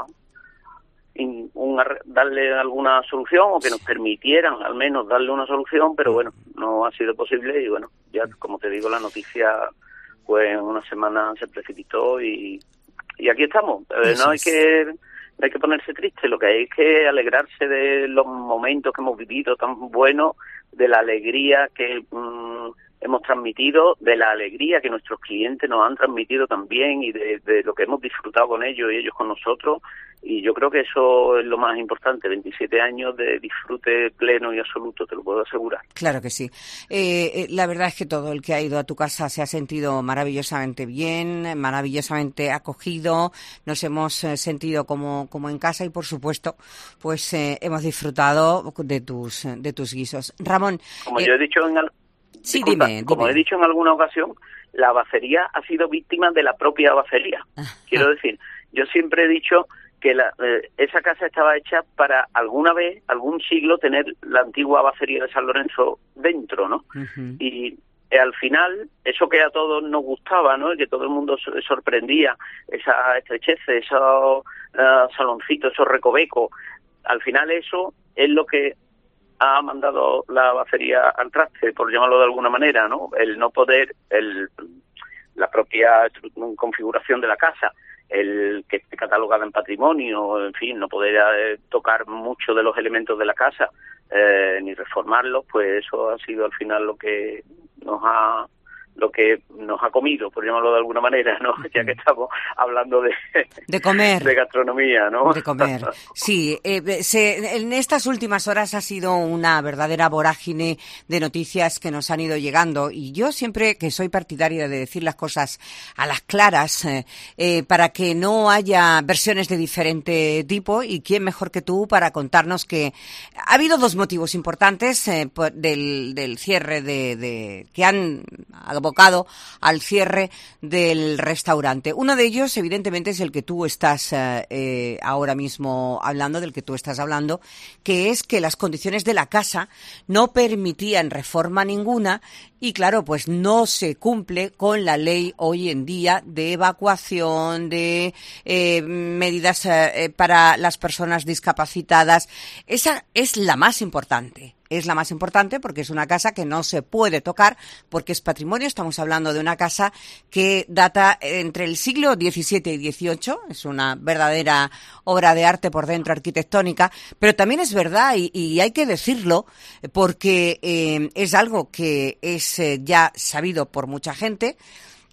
in, un, darle alguna solución, o que nos permitieran al menos darle una solución, pero bueno, no ha sido posible. Y bueno, ya como te digo, la noticia pues en una semana se precipitó y, y aquí estamos. Eh, no hay que no hay que ponerse triste, lo que hay es que alegrarse de los momentos que hemos vivido tan buenos, de la alegría que mmm, hemos transmitido, de la alegría que nuestros clientes nos han transmitido también, y de, de lo que hemos disfrutado con ellos y ellos con nosotros. Y yo creo que eso es lo más importante, veintisiete años de disfrute pleno y absoluto, te lo puedo asegurar. Claro que sí. Eh, eh, la verdad es que todo el que ha ido a tu casa se ha sentido maravillosamente bien, maravillosamente acogido, nos hemos eh, sentido como, como en casa, y por supuesto, pues eh, hemos disfrutado de tus, de tus guisos. Ramón. Como eh, yo he dicho en al... Sí, Disculpa, dime, como dime. he dicho en alguna ocasión, la bacería ha sido víctima de la propia bacería. Quiero decir, yo siempre he dicho que la, eh, esa casa estaba hecha para alguna vez, algún siglo, tener la antigua bacería de San Lorenzo dentro, ¿no? Uh-huh. Y eh, al final, eso que a todos nos gustaba, ¿no? Y que todo el mundo se sorprendía, esa estrechez, esos uh, saloncitos, esos recovecos, al final eso es lo que ha mandado la bacería al traste, por llamarlo de alguna manera, ¿no? El no poder, el la propia configuración de la casa, el que esté catalogada en patrimonio, en fin, no poder eh, tocar mucho de los elementos de la casa, eh, ni reformarlos, pues eso ha sido al final lo que nos ha lo que nos ha comido, por llamarlo de alguna manera, ¿no? Ya que estamos hablando de de comer, de gastronomía, ¿no? De comer, sí. Eh, se, en estas últimas horas ha sido una verdadera vorágine de noticias que nos han ido llegando, y yo siempre que soy partidaria de decir las cosas a las claras, eh, eh, para que no haya versiones de diferente tipo, y quién mejor que tú para contarnos que ha habido dos motivos importantes eh, por, del, del cierre de, de que han abocado al cierre del restaurante. Uno de ellos, evidentemente, es el que tú estás eh, eh, ahora mismo hablando, del que tú estás hablando, que es que las condiciones de la casa no permitían reforma ninguna, y claro, pues no se cumple con la ley hoy en día de evacuación, de eh, medidas eh, para las personas discapacitadas. Esa es la más importante. Es la más importante porque es una casa que no se puede tocar porque es patrimonio. Estamos hablando de una casa que data entre el siglo diecisiete y dieciocho. Es una verdadera obra de arte por dentro, arquitectónica. Pero también es verdad, y, y hay que decirlo, porque eh, es algo que es eh, ya sabido por mucha gente,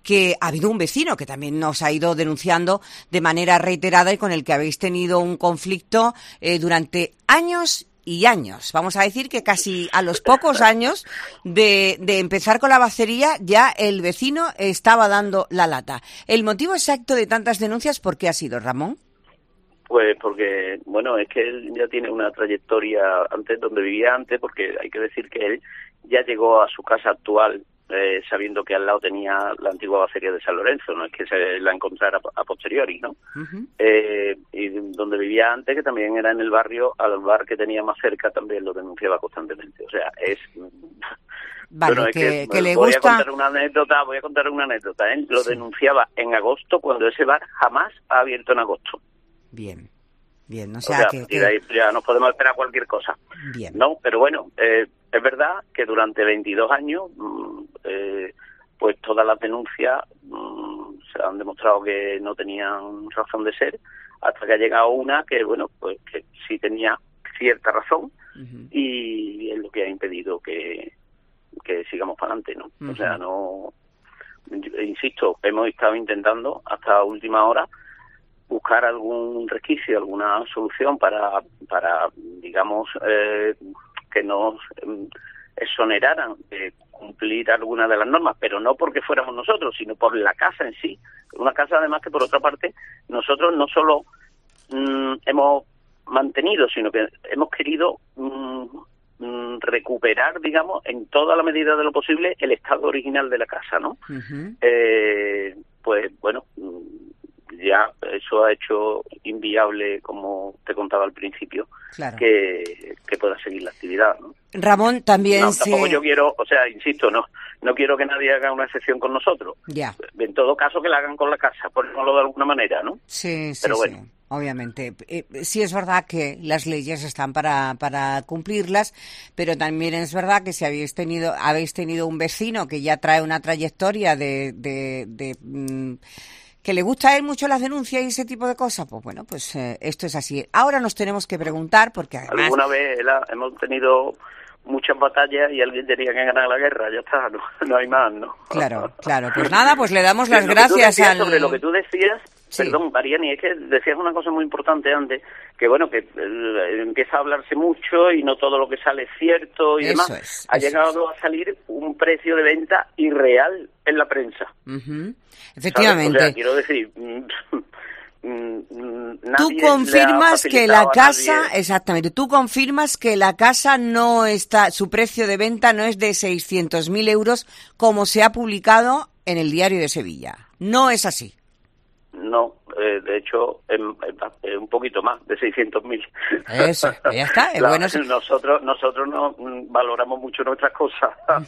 que ha habido un vecino que también nos ha ido denunciando de manera reiterada y con el que habéis tenido un conflicto eh, durante años y años. Vamos a decir que casi a los pocos años de, de empezar con la bacería ya el vecino estaba dando la lata. ¿El motivo exacto de tantas denuncias por qué ha sido, Ramón? Pues porque, bueno, es que él ya tiene una trayectoria antes donde vivía antes, porque hay que decir que él ya llegó a su casa actual eh, sabiendo que al lado tenía la antigua bacería de San Lorenzo, no es que se la encontrara a posteriori, ¿no? Uh-huh. Eh, y donde vivía antes, que también era en el barrio, al bar que tenía más cerca también lo denunciaba constantemente. O sea, es... Vale, bueno, que, es que, que le voy gusta... a contar una anécdota, voy a contar una anécdota, ¿eh? Lo sí. denunciaba en agosto, cuando ese bar jamás ha abierto en agosto. Bien, bien, o sea, o sea que... que... Y de ahí ya nos podemos esperar cualquier cosa. Bien. No, pero bueno, eh, es verdad que durante veintidós años, eh, pues todas las denuncias mmm, se han demostrado que no tenían razón de ser, hasta que ha llegado una que, bueno, pues que sí tenía cierta razón, uh-huh. y es lo que ha impedido que, que sigamos para adelante, ¿no? Uh-huh. O sea, no... Yo, insisto, hemos estado intentando hasta última hora buscar algún resquicio, alguna solución para, para digamos, eh, que nos eh, exoneraran de cumplir alguna de las normas, pero no porque fuéramos nosotros, sino por la casa en sí. Una casa, además, que por otra parte, nosotros no solo mm, hemos mantenido, sino que hemos querido mm, mm, recuperar, digamos, en toda la medida de lo posible, el estado original de la casa, ¿no? Uh-huh. Eh, pues, bueno... ya eso ha hecho inviable, como te contaba al principio, claro. que, que pueda seguir la actividad, ¿no? Ramón, también no, se... tampoco yo quiero, o sea, insisto, no no quiero que nadie haga una excepción con nosotros. Ya. En todo caso, que la hagan con la casa, por decirlo de alguna manera, ¿no? Sí, sí, Pero bueno. sí. Obviamente. Eh, sí es verdad que las leyes están para, para cumplirlas, pero también es verdad que si habéis tenido habéis tenido un vecino que ya trae una trayectoria de... de, de mm, que le gusta a él mucho las denuncias y ese tipo de cosas, pues bueno, pues eh, esto es así. Ahora nos tenemos que preguntar, porque además... Alguna vez la, hemos tenido muchas batallas y alguien tenía que ganar la guerra, ya está, no, no hay más, ¿no? Claro, claro. Pues nada, pues le damos las lo gracias decías, al... Sobre lo que tú decías, sí. Perdón, Mariani, es que decías una cosa muy importante antes, que bueno, que eh, empieza a hablarse mucho y no todo lo que sale es cierto y eso demás. Es, ha eso llegado es. a salir un precio de venta irreal en la prensa. Uh-huh. Efectivamente. ¿Sabes? O sea, quiero decir... Nadie tú confirmas que la casa, nadie... exactamente, tú confirmas que la casa no está, su precio de venta no es de seiscientos mil euros como se ha publicado en el Diario de Sevilla. No es así. No, eh, de hecho, es, es un poquito más de seiscientos mil. Eso, ya está. Es la, bueno. Nosotros nosotros no valoramos mucho nuestras cosas.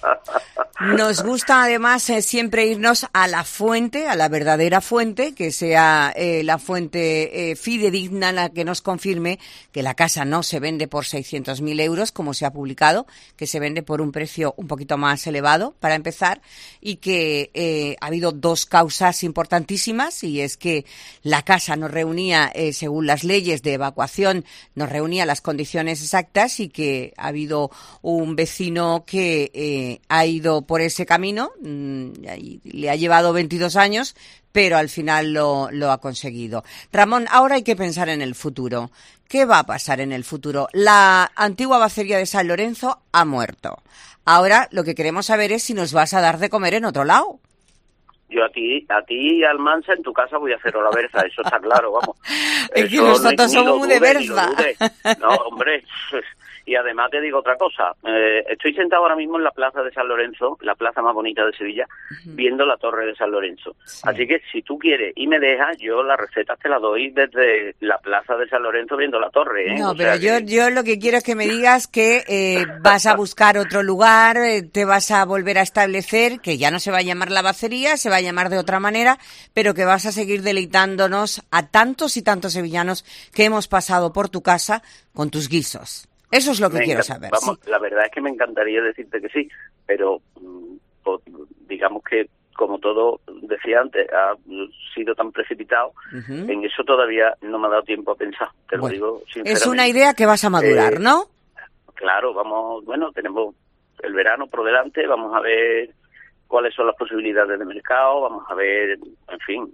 Nos gusta además eh, siempre irnos a la fuente, a la verdadera fuente, que sea eh, la fuente eh, fidedigna la que nos confirme que la casa no se vende por seiscientos mil euros, como se ha publicado, que se vende por un precio un poquito más elevado, para empezar, y que eh, ha habido dos causas importantísimas, y es que la casa no reunía, eh, según las leyes de evacuación, no reunía las condiciones exactas, y que ha habido un vecino que eh, ha ido por ese camino, mmm, y le ha llevado veintidós años, pero al final lo, lo ha conseguido. Ramón, ahora hay que pensar en el futuro. ¿Qué va a pasar en el futuro? La antigua bacería de San Lorenzo ha muerto. Ahora lo que queremos saber es si nos vas a dar de comer en otro lado. Yo a ti, a ti y al Mansa en tu casa voy a hacer la berza, eso está claro, vamos. Es que nosotros no, somos muy de berza. No, hombre, y además te digo otra cosa, eh, estoy sentado ahora mismo en la plaza de San Lorenzo, la plaza más bonita de Sevilla, uh-huh. viendo la torre de San Lorenzo. Sí. Así que si tú quieres y me dejas, yo las recetas te las doy desde la plaza de San Lorenzo viendo la torre, ¿eh? No, o pero sea yo que... yo lo que quiero es que me digas que eh, vas a buscar otro lugar, eh, te vas a volver a establecer, que ya no se va a llamar la bacería, se va a llamar de otra manera, pero que vas a seguir deleitándonos a tantos y tantos sevillanos que hemos pasado por tu casa con tus guisos. Eso es lo que me quiero encanta, saber. Vamos, sí. La verdad es que me encantaría decirte que sí, pero pues, digamos que, como todo decía antes, ha sido tan precipitado, uh-huh. en eso todavía no me ha dado tiempo a pensar, te bueno, lo digo sinceramente. Es una idea que vas a madurar, eh, ¿no? Claro, vamos, bueno, tenemos el verano por delante, vamos a ver cuáles son las posibilidades de mercado, vamos a ver, en fin,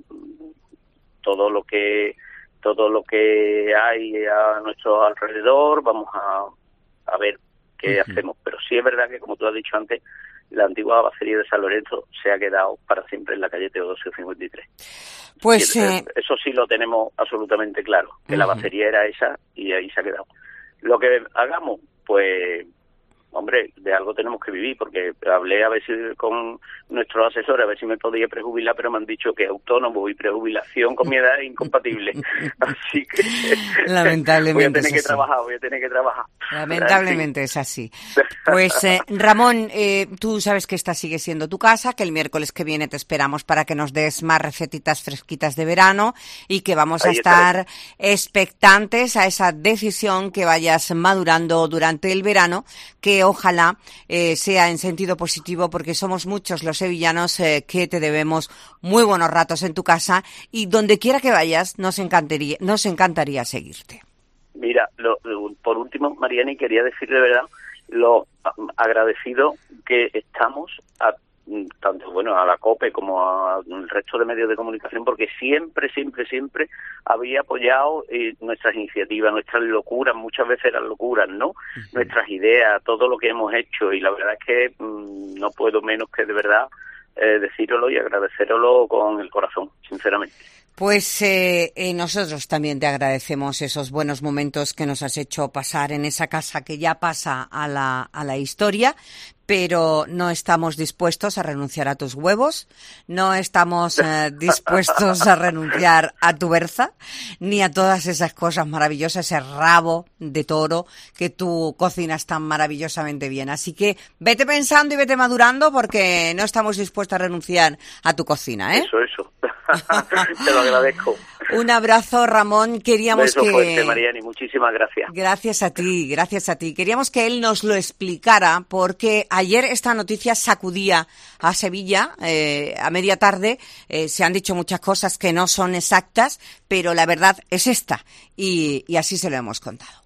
todo lo que todo lo que hay a nuestro alrededor, vamos a, a ver qué uh-huh. hacemos. Pero sí es verdad que, como tú has dicho antes, la antigua bacería de San Lorenzo se ha quedado para siempre en la calle Teodosio cincuenta y tres. Pues y el, eh... eso sí lo tenemos absolutamente claro, que uh-huh. la bacería era esa y ahí se ha quedado. Lo que hagamos, pues, hombre, de algo tenemos que vivir, porque hablé a ver si con nuestro asesor, a ver si me podía prejubilar, pero me han dicho que autónomo y prejubilación con mi edad es incompatible. Así que lamentablemente voy a tener es que así. trabajar, voy a tener que trabajar. Lamentablemente es así. Pues eh, Ramón, eh, tú sabes que esta sigue siendo tu casa, que el miércoles que viene te esperamos para que nos des más recetitas fresquitas de verano y que vamos a estar expectantes a esa decisión que vayas madurando durante el verano, que ojalá eh, sea en sentido positivo, porque somos muchos los sevillanos eh, que te debemos muy buenos ratos en tu casa y donde quiera que vayas nos encantaría, nos encantaría seguirte. Mira, lo, lo, por último, Mariani, quería decir de verdad lo agradecido que estamos a tanto bueno a la COPE como al resto de medios de comunicación, porque siempre, siempre, siempre había apoyado eh, nuestras iniciativas, nuestras locuras, muchas veces eran locuras, ¿no? Uh-huh. Nuestras ideas, todo lo que hemos hecho, y la verdad es que mmm, no puedo menos que de verdad eh, decíroslo y agradecéroslo con el corazón, sinceramente. Pues eh, eh, nosotros también te agradecemos esos buenos momentos que nos has hecho pasar en esa casa que ya pasa a la, a la historia, pero no estamos dispuestos a renunciar a tus huevos, no estamos eh, dispuestos a renunciar a tu berza, ni a todas esas cosas maravillosas, ese rabo de toro que tú cocinas tan maravillosamente bien. Así que vete pensando y vete madurando, porque no estamos dispuestos a renunciar a tu cocina, ¿eh? Eso, eso. Te lo agradezco. Un abrazo, Ramón. Queríamos Beso que... fuerte, Mariani. Muchísimas gracias. Gracias a ti, gracias a ti. Queríamos que él nos lo explicara, porque ayer esta noticia sacudía a Sevilla eh, a media tarde. Eh, se han dicho muchas cosas que no son exactas, pero la verdad es esta, y, y así se lo hemos contado.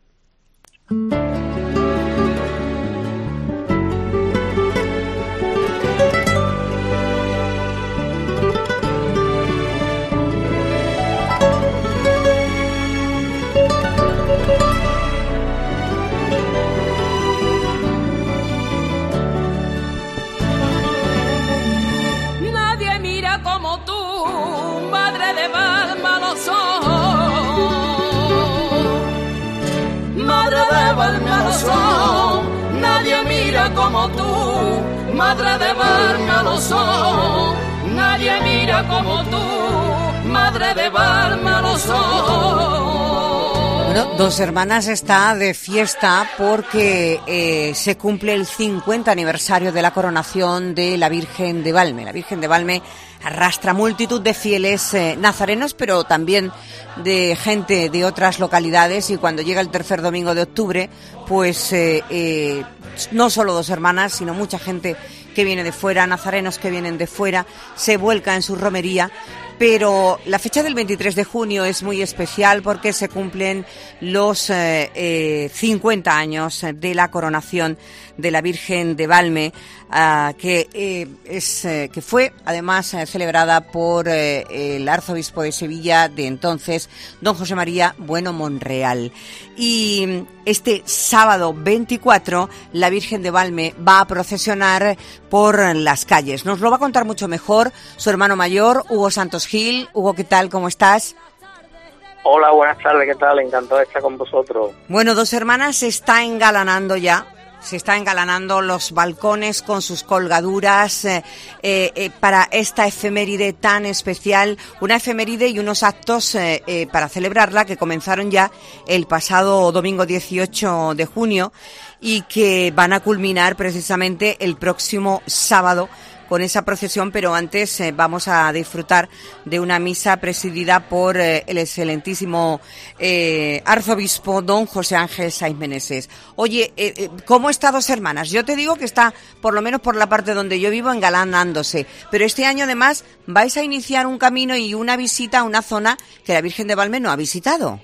Como tú, madre de Balma los ojos, madre de Balma los ojos, nadie mira como tú, madre de Balma los ojos, nadie mira como tú, madre de Balma los ojos. Bueno, Dos Hermanas está de fiesta porque eh, se cumple el cincuenta aniversario de la coronación de la Virgen de Valme. La Virgen de Valme arrastra multitud de fieles eh, nazarenos, pero también de gente de otras localidades, y cuando llega el tercer domingo de octubre, pues eh, eh, no solo Dos Hermanas, sino mucha gente que viene de fuera, nazarenos que vienen de fuera, se vuelca en su romería. Pero la fecha del veintitrés de junio es muy especial porque se cumplen los eh, eh, cincuenta años de la coronación de la Virgen de Valme, uh, que eh, es eh, que fue además eh, celebrada por eh, el arzobispo de Sevilla de entonces, don José María Bueno Monreal. Y este sábado veinticuatro la Virgen de Valme va a procesionar por las calles. Nos lo va a contar mucho mejor su hermano mayor, Hugo Santos Gil. Hugo, ¿qué tal? ¿Cómo estás? Hola, buenas tardes, ¿qué tal? Encantado de estar con vosotros. Bueno, Dos Hermanas se está engalanando ya. Se está engalanando los balcones con sus colgaduras eh, eh, para esta efeméride tan especial, una efeméride y unos actos eh, eh, para celebrarla que comenzaron ya el pasado domingo dieciocho de junio y que van a culminar precisamente el próximo sábado con esa procesión, pero antes eh, vamos a disfrutar de una misa presidida por eh, el excelentísimo eh, arzobispo don José Ángel Saiz Meneses. Oye, eh, eh, ¿cómo está Dos Hermanas? Yo te digo que está, por lo menos por la parte donde yo vivo, engalanándose, pero este año además vais a iniciar un camino y una visita a una zona que la Virgen de Valme no ha visitado.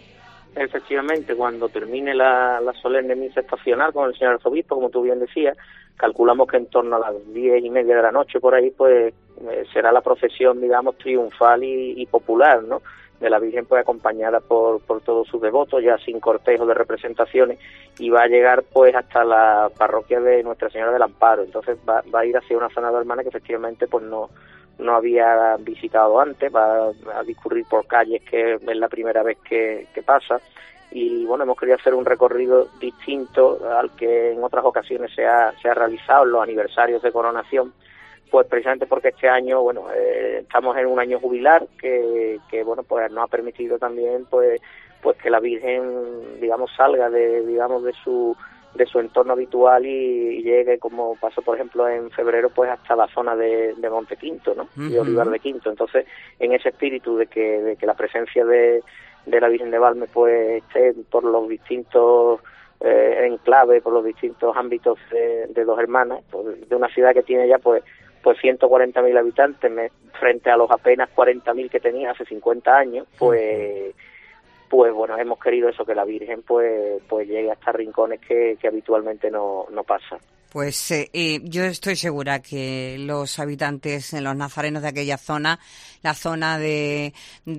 efectivamente, cuando termine la, la solemne misa estacional con el señor arzobispo, como tú bien decías, calculamos que en torno a las diez y media de la noche, por ahí, pues eh, será la procesión, digamos, triunfal y, y popular, ¿no?, de la Virgen, pues acompañada por, por todos sus devotos, ya sin cortejo de representaciones, y va a llegar pues hasta la parroquia de Nuestra Señora del Amparo. Entonces va, va a ir hacia una zona de hermana que efectivamente pues no, no había visitado antes, va a discurrir por calles que es la primera vez que, que pasa, y bueno, hemos querido hacer un recorrido distinto al que en otras ocasiones se ha, se ha realizado en los aniversarios de coronación, pues precisamente porque este año, bueno, eh, estamos en un año jubilar que, que, bueno, pues nos ha permitido también, pues, pues que la Virgen, digamos, salga de, digamos, de su, de su entorno habitual y, y llegue, como pasó, por ejemplo, en febrero, pues hasta la zona de, de Montequinto, ¿no?, uh-huh. de Olivar de Quinto. Entonces, en ese espíritu de que, de que la presencia de, de la Virgen de Valme, pues, esté por los distintos eh, enclaves, por los distintos ámbitos de, de Dos Hermanas, pues, de una ciudad que tiene ya, pues, pues ciento cuarenta mil habitantes me, frente a los apenas cuarenta mil que tenía hace cincuenta años, pues pues bueno, hemos querido eso, que la Virgen pues pues llegue hasta rincones que, que habitualmente no, no pasa. Pues eh, eh, yo estoy segura que los habitantes, los nazarenos de aquella zona, la zona de,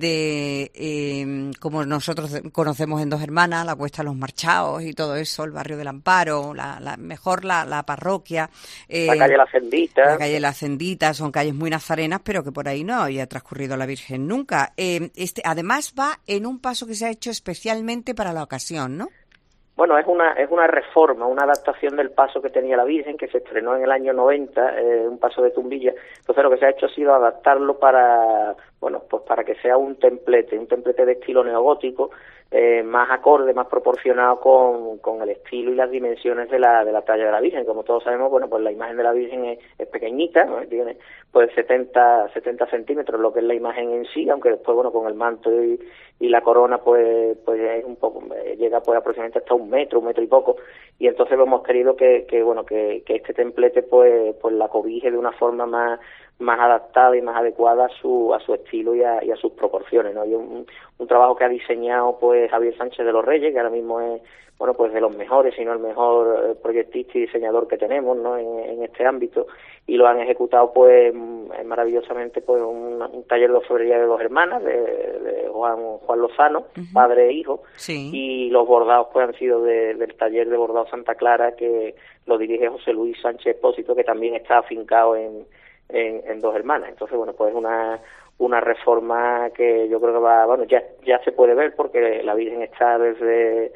de eh, como nosotros conocemos en Dos Hermanas, la Cuesta de los Marchaos y todo eso, el barrio del Amparo, la, la mejor la, la parroquia. Eh, la calle La Cendita. La calle La Cendita, son calles muy nazarenas, pero que por ahí no había transcurrido la Virgen nunca. Eh, este, además va en un paso que se ha hecho especialmente para la ocasión, ¿no? Bueno, es una es una reforma, una adaptación del paso que tenía la Virgen, que se estrenó en el año noventa, eh, un paso de Tumbilla. Entonces lo que se ha hecho ha sido adaptarlo para, bueno, pues para que sea un templete, un templete de estilo neogótico, eh, más acorde, más proporcionado con, con el estilo y las dimensiones de la de la talla de la Virgen. Como todos sabemos, bueno, pues la imagen de la Virgen es, es pequeñita, ¿no? Tiene pues setenta centímetros, lo que es la imagen en sí, aunque después, bueno, con el manto y, y la corona, pues pues es un poco, llega pues aproximadamente hasta un metro, un metro y poco, y entonces hemos querido que, que bueno, que, que este templete pues pues la cobije de una forma más más adaptada y más adecuada a su a su estilo y a, y a sus proporciones, ¿no? Y un, un trabajo que ha diseñado pues Javier Sánchez de los Reyes, que ahora mismo es, bueno, pues de los mejores, si no el mejor proyectista y diseñador que tenemos, ¿no?, en, en este ámbito, y lo han ejecutado pues maravillosamente pues un, un taller de orfebrería de Dos Hermanas, de, de Juan, Juan Lozano, uh-huh. padre e hijo, sí. Y los bordados pues han sido de, del taller de bordado Santa Clara, que lo dirige José Luis Sánchez Espósito, que también está afincado en En, en Dos Hermanas. Entonces, bueno, pues una una reforma que yo creo que va, bueno, ya ya se puede ver porque la Virgen está desde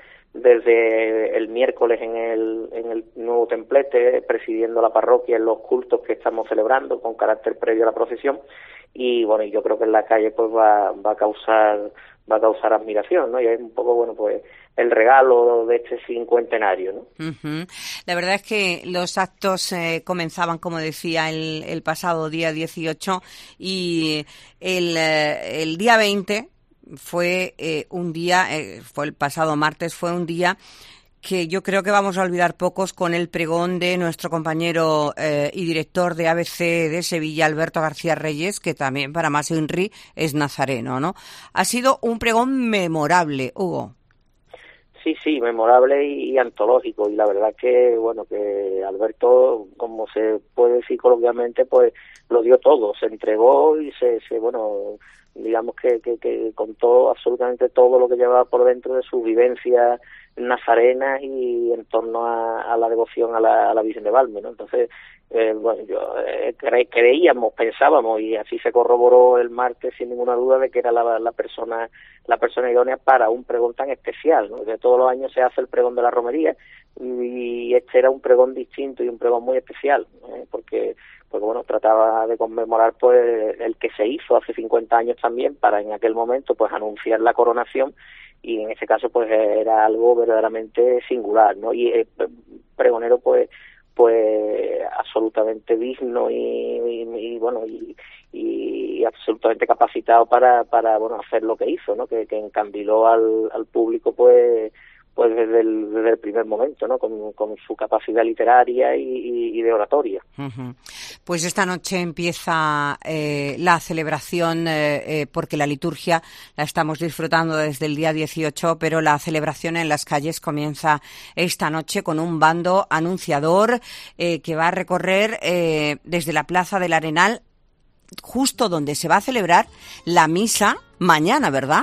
desde el miércoles en el en el nuevo templete, presidiendo la parroquia en los cultos que estamos celebrando con carácter previo a la procesión, y bueno, yo creo que en la calle pues va va a causar va a causar admiración, ¿no? Y es un poco, bueno, pues el regalo de este cincuentenario, ¿no? Uh-huh. La verdad es que los actos eh, comenzaban, como decía, el, el pasado día dieciocho, y el, eh, el día veinte fue eh, un día, eh, fue el pasado martes, fue un día que yo creo que vamos a olvidar pocos, con el pregón de nuestro compañero eh, y director de A B C de Sevilla, Alberto García Reyes, que también para más Inri es nazareno, ¿no? Ha sido un pregón memorable, Hugo. Sí, sí, memorable y, y antológico, y la verdad que, bueno, que Alberto, como se puede decir coloquialmente, pues lo dio todo, se entregó y se, se bueno, digamos que, que, que contó absolutamente todo lo que llevaba por dentro de sus vivencias nazarenas y en torno a, a la devoción a la, a la Virgen de Valme, ¿no? Entonces, eh, bueno, yo eh, cre- creíamos, pensábamos, y así se corroboró el martes sin ninguna duda, de que era la, la persona la persona idónea para un pregón tan especial, ¿no? De todos los años se hace el pregón de la romería, y este era un pregón distinto y un pregón muy especial, ¿eh? porque porque bueno, trataba de conmemorar pues el que se hizo hace cincuenta años también, para en aquel momento pues anunciar la coronación, y en ese caso pues era algo verdaderamente singular, ¿no? Y eh, pregonero pues pues absolutamente digno y, y, y bueno y, y absolutamente capacitado para para bueno hacer lo que hizo, ¿no? Que, que encandiló al, al público pues pues desde el, desde el primer momento, ¿no? Con, con su capacidad literaria y, y de oratoria. Uh-huh. Pues esta noche empieza eh, la celebración, eh, eh, porque la liturgia la estamos disfrutando desde el día dieciocho, pero la celebración en las calles comienza esta noche con un bando anunciador eh, que va a recorrer eh, desde la Plaza del Arenal, justo donde se va a celebrar la misa mañana, ¿verdad?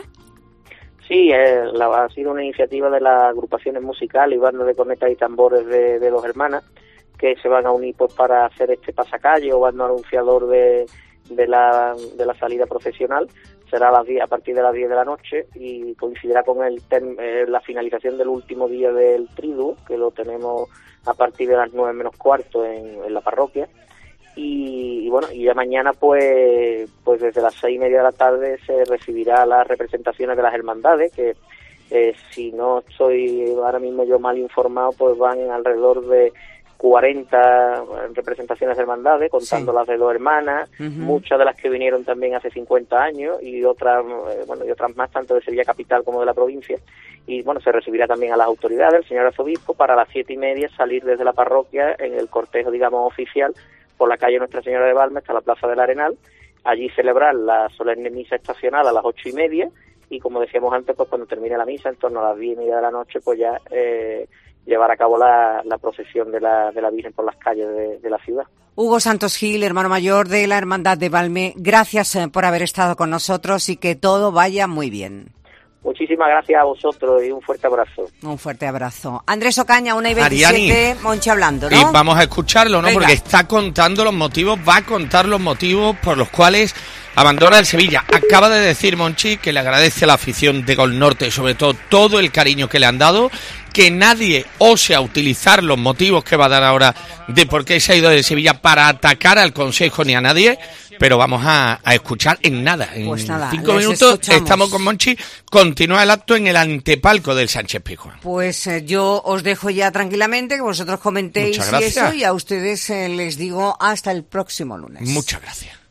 Sí, eh, la, ha sido una iniciativa de las agrupaciones musicales y bandas de cornetas y tambores de, de Dos Hermanas, que se van a unir pues para hacer este pasacalle o bando anunciador de, de la de la salida profesional. Será a las diez, a partir de las diez de la noche, y coincidirá con el term, eh, la finalización del último día del Triduo, que lo tenemos a partir de las nueve menos cuarto en, en la parroquia. Y, y bueno, y ya mañana pues pues desde las seis y media de la tarde se recibirá las representaciones de las hermandades, que eh, si no estoy ahora mismo yo mal informado, pues van alrededor de cuarenta representaciones de hermandades, contando sí. las de Dos Hermanas, uh-huh. muchas de las que vinieron también hace cincuenta años y otras, eh, bueno, y otras más, tanto de Sevilla capital como de la provincia. Y bueno, se recibirá también a las autoridades, el señor arzobispo, para las siete y media salir desde la parroquia en el cortejo, digamos, oficial, por la calle Nuestra Señora de Balme hasta la Plaza del Arenal, allí celebrar la solemne misa estacional a las ocho y media, y como decíamos antes, pues cuando termine la misa, en torno a las diez y media de la noche, pues ya eh, llevar a cabo la, la procesión de la, de la Virgen por las calles de, de la ciudad. Hugo Santos Gil, hermano mayor de la Hermandad de Balme, gracias por haber estado con nosotros y que todo vaya muy bien. Muchísimas gracias a vosotros y un fuerte abrazo. Un fuerte abrazo. Andrés Ocaña, una y veintisiete, Monchi hablando, ¿no? Y vamos a escucharlo, ¿no? Venga. Porque está contando los motivos, va a contar los motivos por los cuales abandona el Sevilla. Acaba de decir Monchi que le agradece a la afición de Gol Norte, sobre todo todo el cariño que le han dado, que nadie ose a utilizar los motivos que va a dar ahora de por qué se ha ido de Sevilla para atacar al Consejo ni a nadie, pero vamos a, a escuchar en nada, en pues nada, cinco minutos escuchamos. Estamos con Monchi, continúa el acto en el antepalco del Sánchez Pizjuán. Pues eh, yo os dejo ya tranquilamente, que vosotros comentéis y eso, y a ustedes eh, les digo hasta el próximo lunes. Muchas gracias.